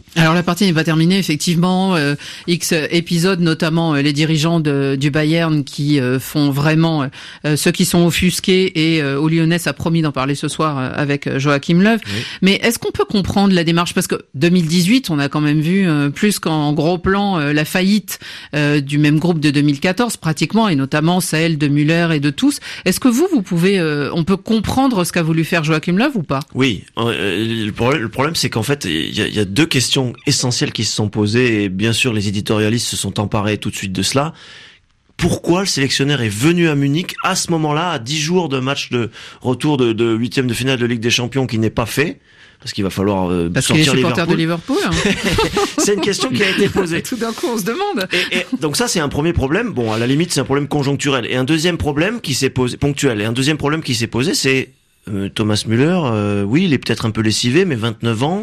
Alors la partie n'est pas terminée, effectivement. Euh, X épisodes, notamment euh, les dirigeants de, du Bayern qui euh, font vraiment euh, ceux qui sont offusqués, et euh, au Lyonnais a promis d'en parler ce soir euh, avec euh, Joachim Löw. Oui. Mais est-ce qu'on peut comprendre la démarche, parce que deux mille dix-huit, on a quand même vu euh, plus qu'en gros plan euh, la faillite euh, du même groupe de deux mille quatorze pratiquement, et notamment celle de Müller et de tous. Est-ce que vous, vous pouvez, euh, on peut comprendre ce qu'a voulu faire Joachim Löw ou pas? Oui, euh, le problème, le problème c'est qu'en fait, il y a, y a deux questions essentielles qui se sont posées, et bien sûr les éditorialistes se sont emparés tout de suite de cela. Pourquoi le sélectionneur est venu à Munich à ce moment-là, à dix jours de match de retour de, de huitième de finale de Ligue des Champions qui n'est pas fait? Parce qu'il va falloir euh, Parce sortir qu'il est supporter Liverpool. de Liverpool. Hein. C'est une question qui a été posée. Tout d'un coup, on se demande. Et, et donc ça, c'est un premier problème. Bon, à la limite, c'est un problème conjoncturel. Et un deuxième problème qui s'est posé, ponctuel. Et un deuxième problème qui s'est posé, c'est euh, Thomas Müller. Euh, oui, il est peut-être un peu lessivé, mais vingt-neuf ans.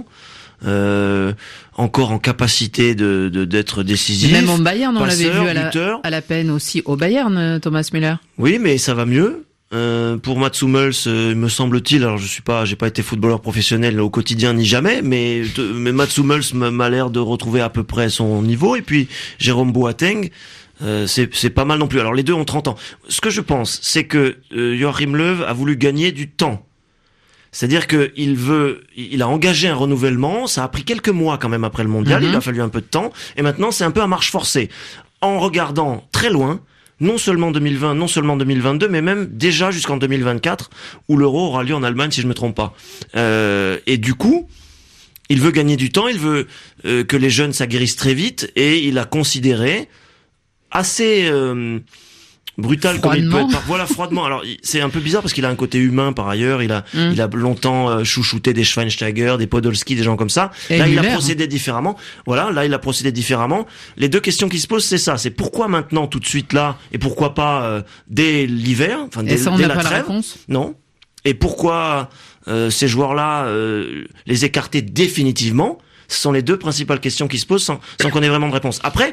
Euh, encore en capacité de, de d'être décisif. Même en Bayern, on l'avait vu à la, buteur. à la peine aussi au Bayern, Thomas Müller. Oui, mais ça va mieux. Euh, pour Mats Hummels, euh, me semble-t-il, alors je suis pas, j'ai pas été footballeur professionnel au quotidien ni jamais, mais, mais Mats Hummels m'a l'air de retrouver à peu près son niveau. Et puis Jérôme Boateng, euh, c'est c'est pas mal non plus. Alors les deux ont trente ans. Ce que je pense, c'est que euh, Joachim Löw a voulu gagner du temps. C'est-à-dire que il veut, il a engagé un renouvellement. Ça a pris quelques mois quand même après le mondial. Mm-hmm. Il a fallu un peu de temps. Et maintenant, c'est un peu à marche forcée. En regardant très loin, non seulement deux mille vingt, non seulement deux mille vingt-deux, mais même déjà jusqu'en deux mille vingt-quatre, où l'Euro aura lieu en Allemagne, si je me trompe pas. Euh, et du coup, il veut gagner du temps. Il veut euh, que les jeunes s'aguerrissent très vite. Et il a considéré assez euh, brutal comme il peut être. Voilà, froidement. Alors c'est un peu bizarre parce qu'il a un côté humain par ailleurs. Il a, mm. il a longtemps euh, chouchouté des Schweinsteiger, des Podolski, des gens comme ça. Et là, il a procédé différemment. Voilà, là, il a procédé différemment. Les deux questions qui se posent, c'est ça. C'est pourquoi maintenant, tout de suite là, et pourquoi pas euh, dès l'hiver, enfin dès, et ça, on dès n'a la pas trêve. La réponse. Non. Et pourquoi euh, ces joueurs-là euh, les écarter définitivement? Ce sont les deux principales questions qui se posent sans, sans qu'on ait vraiment de réponse. Après.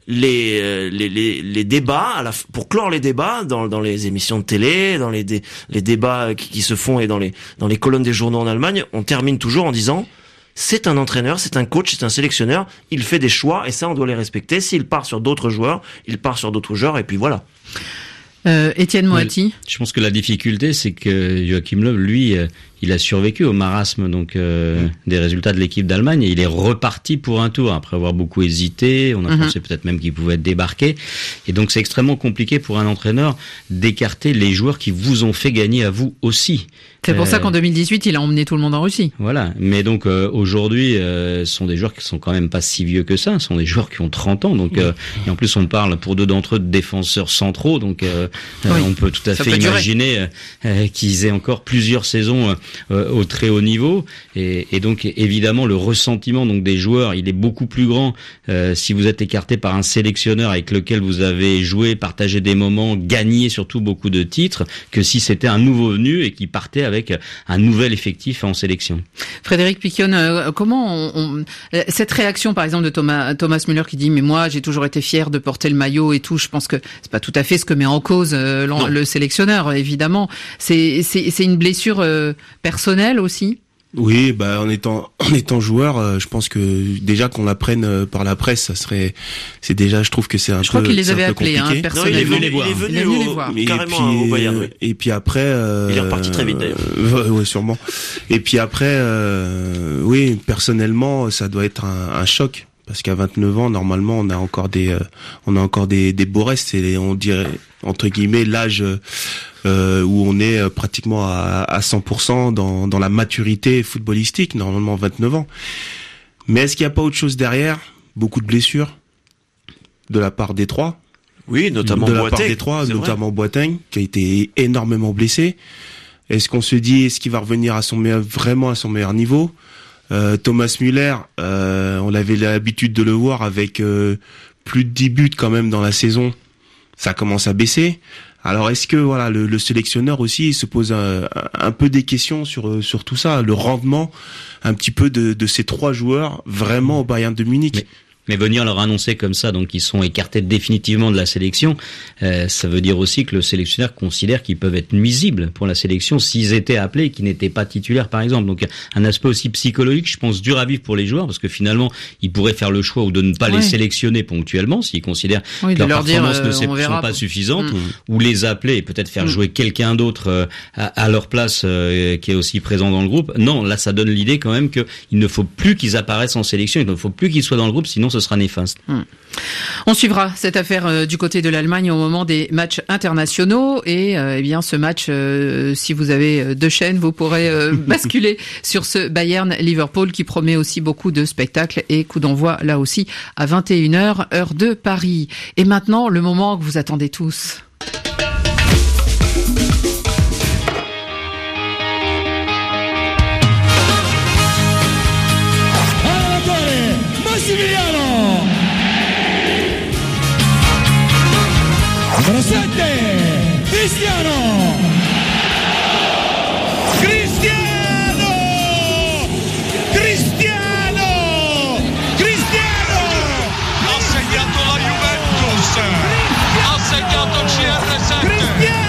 Les, les les les débats à la, pour clore les débats dans dans les émissions de télé, dans les dé, les débats qui, qui se font et dans les dans les colonnes des journaux en Allemagne, on termine toujours en disant c'est un entraîneur, c'est un coach, c'est un sélectionneur, il fait des choix et ça on doit les respecter. S'il part sur d'autres joueurs, il part sur d'autres joueurs et puis voilà. Euh, Étienne Moati. Je pense que la difficulté, c'est que Joachim Löw, lui, euh, il a survécu au marasme donc euh, mmh. des résultats de l'équipe d'Allemagne et il est reparti pour un tour après avoir beaucoup hésité. On a mmh. pensé peut-être même qu'il pouvait débarquer. Et donc c'est extrêmement compliqué pour un entraîneur d'écarter les joueurs qui vous ont fait gagner à vous aussi. C'est pour euh, ça qu'en deux mille dix-huit, il a emmené tout le monde en Russie. Voilà. Mais donc euh, aujourd'hui, euh, ce sont des joueurs qui sont quand même pas si vieux que ça. Ce sont des joueurs qui ont trente ans. Donc euh, et en plus, on parle pour deux d'entre eux de défenseurs centraux. Donc euh, oui. euh, on peut tout à ça fait imaginer euh, qu'ils aient encore plusieurs saisons euh, au très haut niveau. Et, et donc évidemment, le ressentiment donc des joueurs, il est beaucoup plus grand euh, si vous êtes écarté par un sélectionneur avec lequel vous avez joué, partagé des moments, gagné surtout beaucoup de titres, que si c'était un nouveau venu et qui partait avec un nouvel effectif en sélection. Frédéric Piquion, euh, comment on, on, cette réaction par exemple de Thomas, Thomas Müller qui dit mais moi j'ai toujours été fier de porter le maillot et tout, je pense que c'est pas tout à fait ce que met en cause euh, le sélectionneur évidemment. C'est c'est c'est une blessure euh, personnelle aussi. Oui, bah en étant en étant joueur, euh, je pense que déjà qu'on l'apprenne euh, par la presse, ça serait, c'est déjà, je trouve que c'est un je peu. Je crois qu'il les avait appelés, hein, personnellement. Il est venu les voir. Il est venu, il est venu les voir. Et carrément puis, au Bayern. Oui. Et puis après. Euh, il est reparti très vite d'ailleurs. Euh, ouais, sûrement. Et puis après, euh, oui, personnellement, ça doit être un, un choc. Parce qu'à vingt-neuf ans, normalement, on a encore des, euh, on a encore des, des beaux restes. Et on dirait, entre guillemets, l'âge euh, où on est pratiquement à, à cent pour cent dans, dans la maturité footballistique. Normalement, vingt-neuf ans. Mais est-ce qu'il n'y a pas autre chose derrière? Beaucoup de blessures de la part des trois. Oui, notamment de la Boateng, part des trois, notamment Boateng, qui a été énormément blessé. Est-ce qu'on se dit, est-ce qu'il va revenir à son meilleur, vraiment à son meilleur niveau? Euh, Thomas Müller, euh, on avait l'habitude de le voir avec euh, plus de dix buts quand même dans la saison. Ça commence à baisser. Alors est-ce que voilà le, le sélectionneur aussi il se pose un, un peu des questions sur sur tout ça, le rendement un petit peu de, de ces trois joueurs vraiment au Bayern de Munich. Mais Mais venir leur annoncer comme ça, donc ils sont écartés définitivement de la sélection, euh, ça veut dire aussi que le sélectionneur considère qu'ils peuvent être nuisibles pour la sélection s'ils étaient appelés et qu'ils n'étaient pas titulaires, par exemple. Donc un aspect aussi psychologique, je pense, dur à vivre pour les joueurs, parce que finalement, ils pourraient faire le choix ou de ne pas ouais. les sélectionner ponctuellement s'ils considèrent oui, que leurs performances dire, euh, ne sont pas suffisantes, mmh. ou les appeler et peut-être faire mmh. jouer quelqu'un d'autre euh, à, à leur place euh, qui est aussi présent dans le groupe. Non, là, ça donne l'idée quand même qu'il ne faut plus qu'ils apparaissent en sélection, il ne faut plus qu'ils soient dans le groupe, sinon ce sera néfaste. Mmh. On suivra cette affaire euh, du côté de l'Allemagne au moment des matchs internationaux et euh, eh bien ce match, euh, si vous avez deux chaînes, vous pourrez euh, basculer sur ce Bayern-Liverpool qui promet aussi beaucoup de spectacles et coup d'envoi là aussi à vingt et une heures heure de Paris. Et maintenant, le moment que vous attendez tous. Numero sette, Cristiano! Cristiano! Cristiano! Cristiano! Ha segnato la Juventus! Ha segnato il C R sette! Cristiano!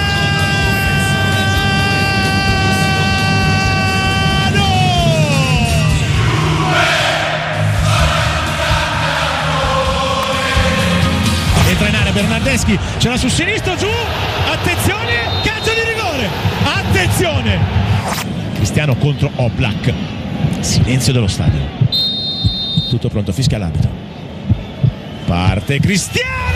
Bernardeschi ce l'ha sul sinistro, giù, attenzione, calcio di rigore, attenzione, Cristiano contro Oblak, silenzio dello stadio, tutto pronto, fischia l'arbitro, parte Cristiano,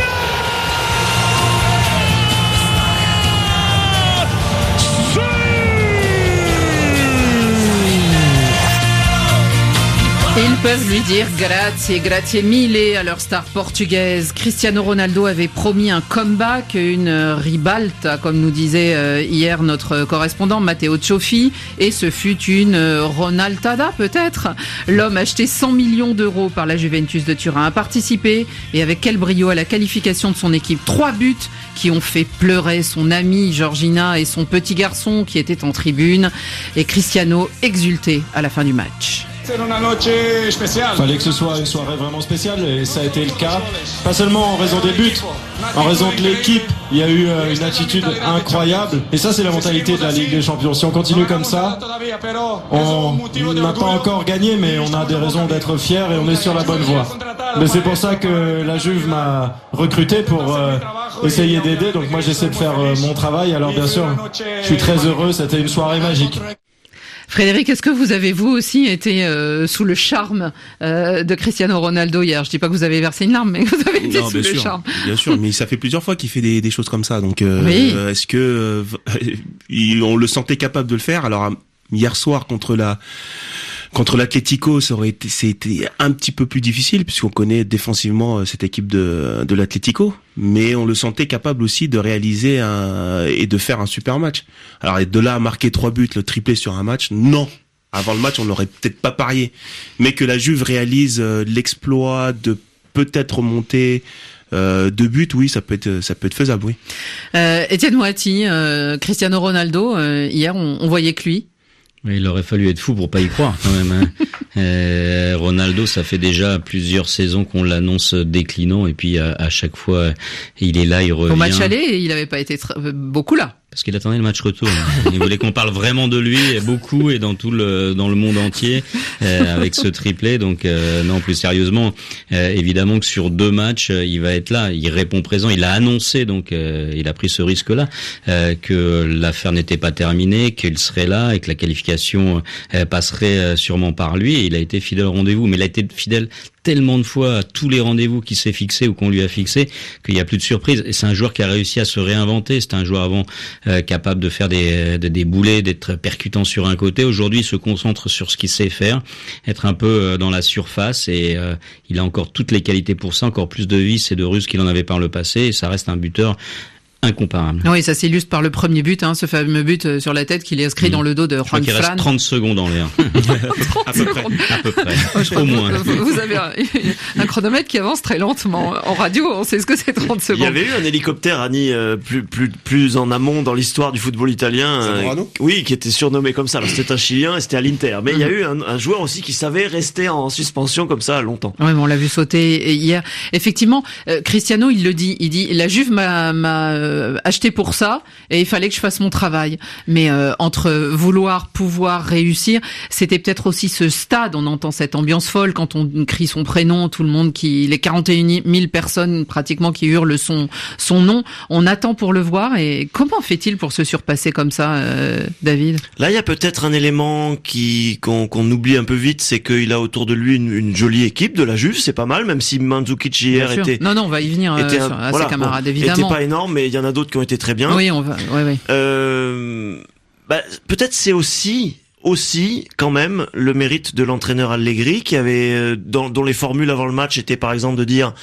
Ils peuvent lui dire grazie, grazie mille à leur star portugaise. Cristiano Ronaldo avait promis un comeback, une ribalta, comme nous disait hier notre correspondant Matteo Cioffi, et ce fut une Ronaltada peut-être. L'homme acheté cent millions d'euros par la Juventus de Turin a participé, et avec quel brio, à la qualification de son équipe. Trois buts qui ont fait pleurer son amie Georgina et son petit garçon qui était en tribune, et Cristiano exulté à la fin du match. Il fallait que ce soit une soirée vraiment spéciale et ça a été le cas. Pas seulement en raison des buts, en raison de l'équipe, il y a eu une attitude incroyable. Et ça, c'est la mentalité de la Ligue des Champions. Si on continue comme ça, on n'a pas encore gagné, mais on a des raisons d'être fiers et on est sur la bonne voie. Mais c'est pour ça que la Juve m'a recruté pour euh, essayer d'aider. Donc moi, j'essaie de faire euh, mon travail. Alors bien sûr, je suis très heureux. C'était une soirée magique. Frédéric, est-ce que vous avez vous aussi été euh, sous le charme euh, de Cristiano Ronaldo hier? Je dis pas que vous avez versé une larme, mais vous avez été non, sous le sûr, charme. Bien sûr, mais ça fait plusieurs fois qu'il fait des, des choses comme ça. Donc, euh, oui. est-ce que euh, on le sentait capable de le faire? Alors hier soir contre la contre l'Atlético, ça aurait été, c'était un petit peu plus difficile puisqu'on connaît défensivement cette équipe de de l'Atlético, mais on le sentait capable aussi de réaliser un et de faire un super match. Alors de là à marquer trois buts, le triplé sur un match, non. Avant le match, on l'aurait peut-être pas parié, mais que la Juve réalise l'exploit de peut-être remonter Euh, deux buts, oui, ça peut être, ça peut être faisable, oui. Euh, Étienne Moati, euh, Cristiano Ronaldo, euh, hier, on, on voyait que lui. Mais il aurait fallu être fou pour pas y croire quand même. Hein. euh, Ronaldo, ça fait déjà plusieurs saisons qu'on l'annonce déclinant et puis à, à chaque fois, il est là, il revient. Au match aller, il avait pas été très, beaucoup là. Parce qu'il attendait le match retour. Il voulait qu'on parle vraiment de lui, beaucoup et dans tout le dans le monde entier euh, avec ce triplé. Donc euh, non, plus sérieusement, euh, évidemment que sur deux matchs, euh, il va être là. Il répond présent. Il a annoncé, donc euh, il a pris ce risque-là, euh, que l'affaire n'était pas terminée, qu'il serait là et que la qualification euh, passerait euh, sûrement par lui. Et il a été fidèle au rendez-vous, mais il a été fidèle tellement de fois à tous les rendez-vous qu'il s'est fixé ou qu'on lui a fixé qu'il n'y a plus de surprise. Et c'est un joueur qui a réussi à se réinventer. C'était un joueur avant euh, capable de faire des, des, des boulets, d'être percutant sur un côté. Aujourd'hui, il se concentre sur ce qu'il sait faire, être un peu euh, dans la surface et euh, il a encore toutes les qualités pour ça, encore plus de vis et de ruse qu'il en avait par le passé. Et ça reste un buteur incomparable. Oui, ça s'illustre par le premier but, hein, ce fameux but sur la tête qu'il est inscrit mmh. dans le dos de Juan Fran. Je crois qu'il reste trente secondes en l'air. à peu près. À peu près. Oh, au moins. Vous, vous avez un, un chronomètre qui avance très lentement. En radio, on sait ce que c'est trente secondes. Il y avait eu un hélicoptère, Annie, euh, plus, plus, plus en amont dans l'histoire du football italien. Euh, oui, qui était surnommé comme ça. Alors, c'était un Chilien et c'était à l'Inter. Mais mmh. il y a eu un, un joueur aussi qui savait rester en suspension comme ça longtemps. Oui, mais on l'a vu sauter hier. Effectivement, euh, Cristiano, il le dit. Il dit, la Juve m'a, m'a euh, acheté pour ça et il fallait que je fasse mon travail. Mais euh, entre vouloir, pouvoir, réussir, c'était peut-être aussi ce stade. On entend cette ambiance folle quand on crie son prénom, tout le monde qui, les quarante et un mille personnes pratiquement qui hurlent son son nom. On attend pour le voir. Et comment fait-il pour se surpasser comme ça, euh, David? Là, il y a peut-être un élément qui qu'on, qu'on oublie un peu vite, c'est qu'il a autour de lui une, une jolie équipe de la Juve. C'est pas mal, même si Mandzukic hier était. Non, non, on va y venir était euh, un, sur, à voilà, ses camarades bon, évidemment. Était pas énorme, mais il y en a d'autres qui ont été très bien. Oui, on va. Ouais, ouais. Euh, bah, peut-être c'est aussi. Aussi, quand même, le mérite de l'entraîneur Allegri, qui avait, dont, dont les formules avant le match étaient par exemple de dire,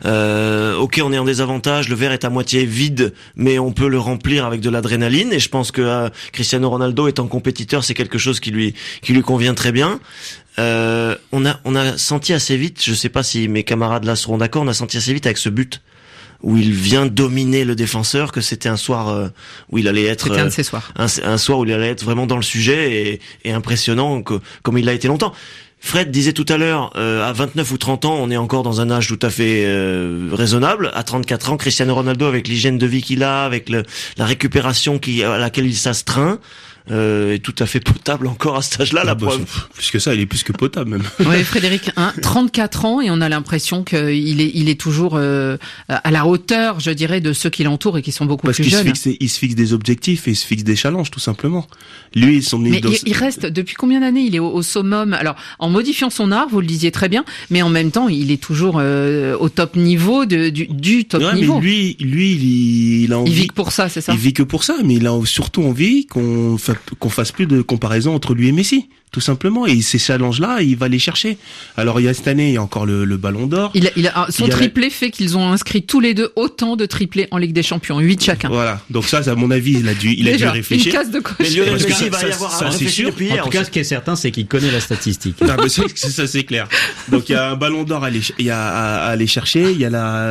euh, ok, on est en désavantage, le verre est à moitié vide, mais on peut le remplir avec de l'adrénaline. Et je pense que euh, Cristiano Ronaldo étant compétiteur, c'est quelque chose qui lui qui lui convient très bien. Euh, on a on a senti assez vite, je sais pas si mes camarades là seront d'accord, on a senti assez vite avec ce but où il vient dominer le défenseur, que c'était un soir euh, où il allait être c'était un de ces soirs. Un, un soir où il allait être vraiment dans le sujet et, et impressionnant que, comme il l'a été longtemps. Fred disait tout à l'heure, euh, à vingt-neuf ou trente ans, on est encore dans un âge tout à fait euh, raisonnable. À trente-quatre ans, Cristiano Ronaldo, avec l'hygiène de vie qu'il a, avec le, la récupération qui, à laquelle il s'astreint, Euh, est tout à fait potable encore à cet âge-là, la bah, preuve. Plus que ça, il est plus que potable même. Oui, Frédéric, hein, trente-quatre ans et on a l'impression qu'il est, il est toujours euh, à la hauteur, je dirais, de ceux qui l'entourent et qui sont beaucoup Parce plus qu'il jeunes. Parce qu'il se fixe, il se fixe des objectifs et il se fixe des challenges, tout simplement. Lui, son mais il, il reste depuis combien d'années? Il est au, au summum. Alors, en modifiant son art, vous le disiez très bien, mais en même temps, il est toujours euh, au top niveau de, du, du top ouais, niveau. Mais lui, lui, il, il a envie. Il vit que pour ça, c'est ça. Il vit que pour ça, mais il a surtout envie qu'on fa- qu'on fasse plus de comparaison entre lui et Messi, tout simplement. Et ces challenges-là, il va les chercher. Alors, il y a cette année, il y a encore le, le Ballon d'Or. Il a, il a, son il triplé la... fait qu'ils ont inscrit tous les deux autant de triplés en Ligue des Champions, huit chacun. Voilà. Donc ça, à mon avis, il a dû, il Déjà, a dû réfléchir. Une case de coche. Mais Lionel Messi, il va y avoir ça, c'est sûr. En tout cas, ce qui est certain, c'est qu'il connaît la statistique. Non, mais c'est, c'est, ça, c'est clair. Donc, il y a un Ballon d'Or à aller, il y a à, à aller chercher. Il y a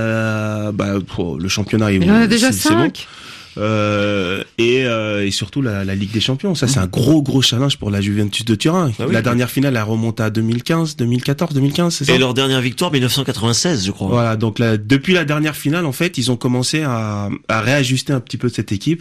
la, bah, oh, le championnat. Il en a déjà cinq. Euh, et, euh, et surtout la, la Ligue des Champions. Ça, c'est un gros, gros challenge pour la Juventus de Turin. Ah oui, la oui. dernière finale, elle remonte à deux mille quinze, deux mille quatorze, deux mille quinze, c'est ça? Et leur dernière victoire, dix-neuf cent quatre-vingt-seize, je crois. Voilà. Donc, la, depuis la dernière finale, en fait, ils ont commencé à, à réajuster un petit peu cette équipe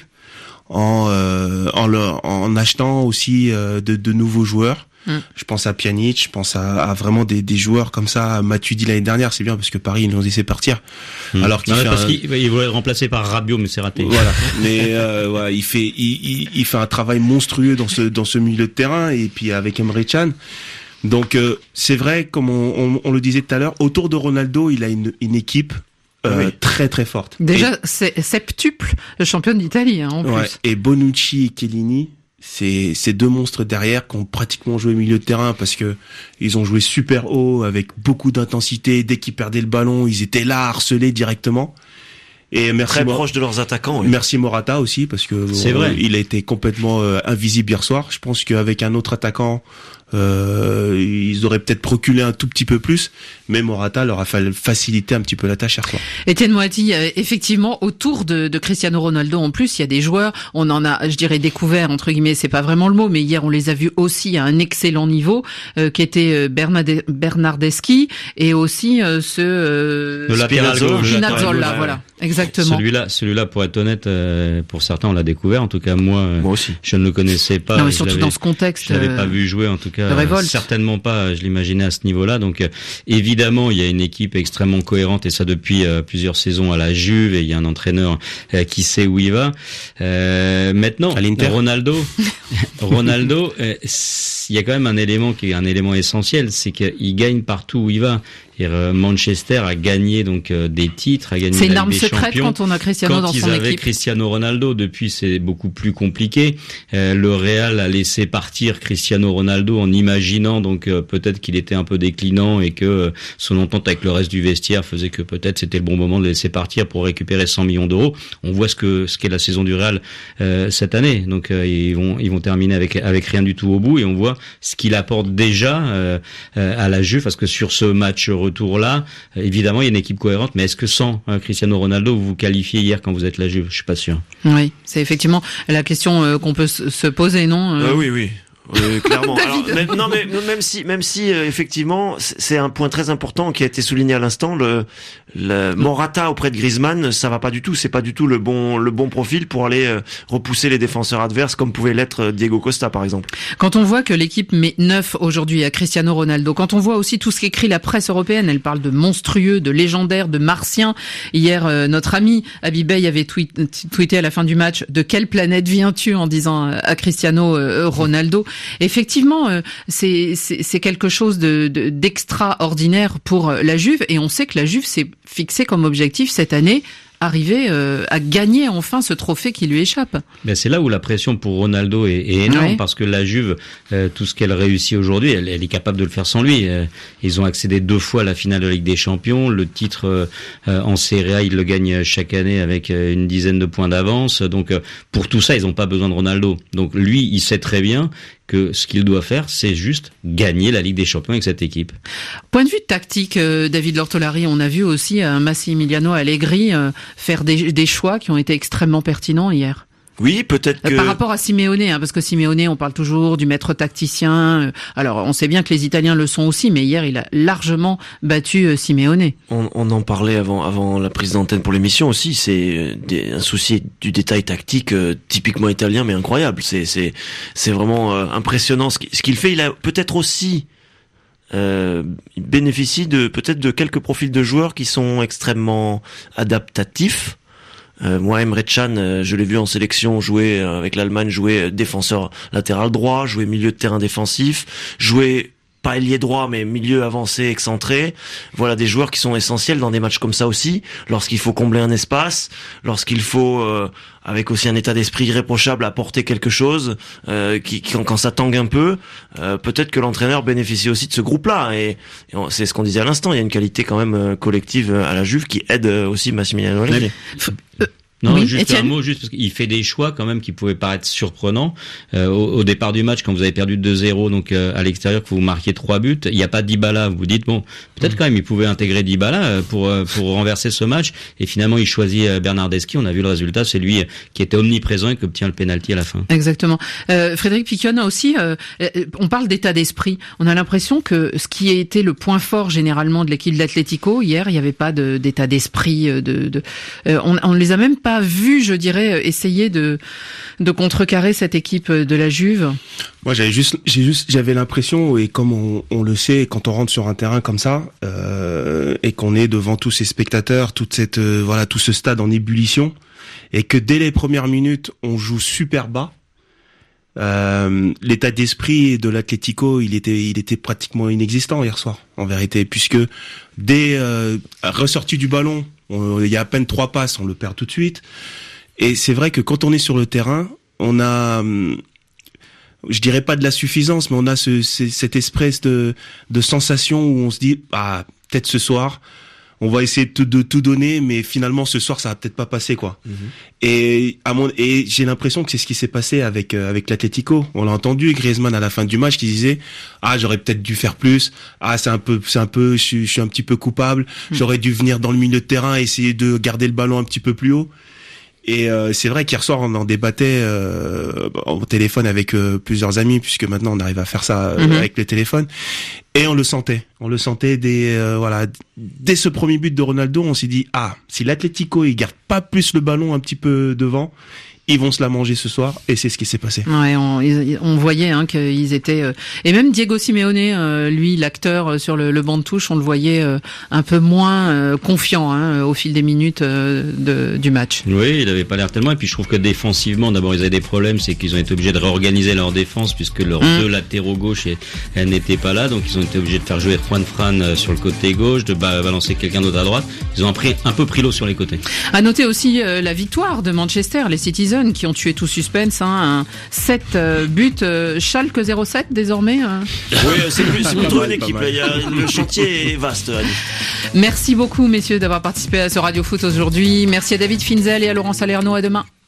en, euh, en, le, en achetant aussi euh, de, de nouveaux joueurs. Hum. Je pense à Pjanic, je pense à, à vraiment des, des joueurs comme ça. Matuidi l'année dernière, c'est bien parce que Paris ils l'ont laissé partir. Hum. Alors qu'il non, fait parce un... qu'il il voulait être remplacé par Rabiot, mais c'est raté. Voilà. Mais euh, voilà, il fait, il, il, il fait un travail monstrueux dans ce dans ce milieu de terrain et puis avec Emre Can. Donc euh, c'est vrai, comme on, on, on le disait tout à l'heure, autour de Ronaldo, il a une, une équipe. Euh, oui. Très très forte. Déjà, et... c'est septuple championne d'Italie hein, en ouais. plus. Et Bonucci et Chiellini, c'est ces deux monstres derrière qui ont pratiquement joué milieu de terrain parce que ils ont joué super haut avec beaucoup d'intensité. Dès qu'ils perdaient le ballon, ils étaient là à harceler directement. Et merci très Mor- proche de leurs attaquants. Oui. Merci Morata aussi parce que c'est euh, vrai. Il a été complètement euh, invisible hier soir. Je pense qu'avec un autre attaquant, euh, ils auraient peut-être reculé un tout petit peu plus, mais Morata leur a facilité un petit peu la tâche hier soir. Étienne Moati, euh, effectivement, autour de, de Cristiano Ronaldo, en plus, il y a des joueurs, on en a, je dirais, découvert, entre guillemets, c'est pas vraiment le mot, mais hier, on les a vus aussi à un excellent niveau, euh, qui était Bernade- Bernardeschi, et aussi euh, ce... Euh, le latéral gauche. Spinazzola, voilà, ouais. Exactement. Celui-là, celui-là, pour être honnête, euh, pour certains, on l'a découvert, en tout cas, moi, euh, moi aussi. Je ne le connaissais pas. Non, mais surtout dans ce contexte. Je l'avais euh, pas vu jouer, en tout cas. Révolte. Certainement pas, je l'imaginais à ce niveau-là. Donc euh, évidemment, il y a une équipe extrêmement cohérente et ça depuis euh, plusieurs saisons à la Juve et il y a un entraîneur euh, qui sait où il va. Euh, maintenant, Ronaldo, Ronaldo, euh, il y a quand même un élément qui est un élément essentiel, c'est qu'il gagne partout où il va. Et euh, Manchester a gagné donc euh, des titres, a gagné c'est la une arme Ligue des secrète Champions. quand on a Cristiano quand dans son équipe. Quand ils avaient Cristiano Ronaldo, depuis c'est beaucoup plus compliqué. Euh, le Real a laissé partir Cristiano Ronaldo en imaginant donc euh, peut-être qu'il était un peu déclinant et que euh, son entente avec le reste du vestiaire faisait que peut-être c'était le bon moment de le laisser partir pour récupérer cent millions d'euros. On voit ce que ce qu'est la saison du Real euh, cette année. Donc euh, ils vont ils vont terminer avec avec rien du tout au bout et on voit ce qu'il apporte déjà euh, euh, à la Juve, parce que sur ce match retour là, euh, évidemment il y a une équipe cohérente, mais est-ce que sans euh, Cristiano Ronaldo vous vous qualifiez hier quand vous êtes la Juve? Je suis pas sûr. Oui, c'est effectivement la question euh, qu'on peut se poser, non euh... euh, Oui, oui. Euh, clairement. Alors, même, non, mais même si, même si euh, effectivement, c'est un point très important qui a été souligné à l'instant. Le, le Morata auprès de Griezmann, ça va pas du tout. C'est pas du tout le bon, le bon profil pour aller euh, repousser les défenseurs adverses, comme pouvait l'être Diego Costa, par exemple. Quand on voit que l'équipe met neuf aujourd'hui à Cristiano Ronaldo, quand on voit aussi tout ce qu'écrit la presse européenne, elle parle de monstrueux, de légendaire, de martien. Hier, euh, notre ami Abibey avait tweet, tweeté à la fin du match: de quelle planète viens-tu, en disant à Cristiano euh, Ronaldo. Effectivement, euh, c'est, c'est, c'est quelque chose de, de, d'extraordinaire pour la Juve, et on sait que la Juve s'est fixé comme objectif cette année arriver euh, à gagner enfin ce trophée qui lui échappe. Ben c'est là où la pression pour Ronaldo est, est énorme, ouais. Parce que la Juve, euh, tout ce qu'elle réussit aujourd'hui, elle, elle est capable de le faire sans lui. Euh, ils ont accédé deux fois à la finale de la Ligue des Champions. Le titre euh, en Serie A, ils le gagnent chaque année avec euh, une dizaine de points d'avance. Donc euh, pour tout ça, ils n'ont pas besoin de Ronaldo. Donc lui, il sait très bien que ce qu'il doit faire, c'est juste gagner la Ligue des Champions avec cette équipe. Point de vue tactique, euh, David Lortolari, on a vu aussi un Massimiliano Allegri euh, faire des, des choix qui ont été extrêmement pertinents hier. Oui, peut-être que... Par rapport à Simeone, hein, parce que Simeone, on parle toujours du maître tacticien. Alors, on sait bien que les Italiens le sont aussi, mais hier, il a largement battu Simeone. On, on en parlait avant, avant la prise d'antenne pour l'émission aussi. C'est des, un souci du détail tactique euh, typiquement italien, mais incroyable. C'est, c'est, c'est vraiment euh, impressionnant ce qu'il fait. Il a peut-être aussi euh, il bénéficie de peut-être de quelques profils de joueurs qui sont extrêmement adaptatifs. Euh, moi, Emre Can, euh, je l'ai vu en sélection jouer euh, avec l'Allemagne, jouer défenseur latéral droit, jouer milieu de terrain défensif, jouer pas ailier droit mais milieu avancé excentré. Voilà des joueurs qui sont essentiels dans des matchs comme ça aussi, lorsqu'il faut combler un espace, lorsqu'il faut euh, avec aussi un état d'esprit irréprochable apporter quelque chose, euh, qui, qui quand ça tangue un peu, euh, peut-être que l'entraîneur bénéficie aussi de ce groupe-là, et, et on, c'est ce qu'on disait à l'instant, il y a une qualité quand même euh, collective à la Juve qui aide euh, aussi Massimiliano Allegri. Non, oui, juste Etienne. un mot, juste parce qu'il fait des choix quand même qui pouvaient paraître surprenants. Euh, au, au départ du match, quand vous avez perdu deux zéro, donc euh, à l'extérieur, que vous marquiez trois buts, il n'y a pas Dybala. Vous vous dites bon, peut-être mmh. quand même il pouvait intégrer Dybala pour pour renverser ce match. Et finalement, il choisit Bernardeschi. On a vu le résultat, c'est lui qui était omniprésent et qui obtient le penalty à la fin. Exactement. Euh, Frédéric Piquion a aussi. Euh, on parle d'état d'esprit. On a l'impression que ce qui a été le point fort généralement de l'équipe de l'Atlético hier, il n'y avait pas de, d'état d'esprit. De, de euh, on, on les a même pas vus, je dirais, essayer de de contrecarrer cette équipe de la Juve. Moi, j'avais juste, j'ai juste, j'avais l'impression, et comme on, on le sait, quand on rentre sur un terrain comme ça, euh, et qu'on est devant tous ces spectateurs, toute cette, euh, voilà, tout ce stade en ébullition, et que dès les premières minutes, on joue super bas. Euh, l'état d'esprit de l'Atlético, il était, il était pratiquement inexistant hier soir, en vérité, puisque dès euh, ressorti du ballon, on, il y a à peine trois passes, on le perd tout de suite. Et c'est vrai que quand on est sur le terrain, on a, je dirais pas de la suffisance, mais on a ce, ce, cette espèce de, de sensation où on se dit, ah, peut-être ce soir, on va essayer de, de tout donner, mais finalement ce soir ça va peut-être pas passer, quoi. Mmh. Et à mon, et j'ai l'impression que c'est ce qui s'est passé avec euh, avec l'Atlético. On l'a entendu, Griezmann à la fin du match qui disait, ah, j'aurais peut-être dû faire plus, ah, c'est un peu c'est un peu je suis je suis un petit peu coupable, mmh. j'aurais dû venir dans le milieu de terrain, essayer de garder le ballon un petit peu plus haut. Et euh, c'est vrai qu'hier soir on en débattait euh, au téléphone avec euh, plusieurs amis, puisque maintenant on arrive à faire ça euh, mmh. avec le téléphone, et on le sentait, on le sentait dès euh, voilà dès ce premier but de Ronaldo, on s'est dit, ah, si l'Atlético il garde pas plus le ballon un petit peu devant, ils vont se la manger ce soir, et c'est ce qui s'est passé. Ouais, on, on voyait hein, qu'ils étaient euh, et même Diego Simeone, euh, lui, l'acteur euh, sur le, le banc de touche, on le voyait euh, un peu moins euh, confiant hein, au fil des minutes euh, de, du match. Oui, il avait pas l'air tellement. Et puis je trouve que défensivement, d'abord ils avaient des problèmes, c'est qu'ils ont été obligés de réorganiser leur défense puisque leurs mmh. deux latéraux gauche n'étaient pas là, donc ils ont été obligés de faire jouer Juan Fran sur le côté gauche, de ba- balancer quelqu'un d'autre à droite. Ils ont appris, un peu pris l'eau sur les côtés. À noter aussi euh, la victoire de Manchester, les Citizens, qui ont tué tout suspense. Hein, un sept euh, buts, euh, Schalke zéro sept désormais. Euh. Oui, c'est, plus, c'est plutôt une équipe. Là. Il y a, le chantier est vaste, Annie. Merci beaucoup, messieurs, d'avoir participé à ce Radio Foot aujourd'hui. Merci à David Finzel et à Laurent Salerno. À demain.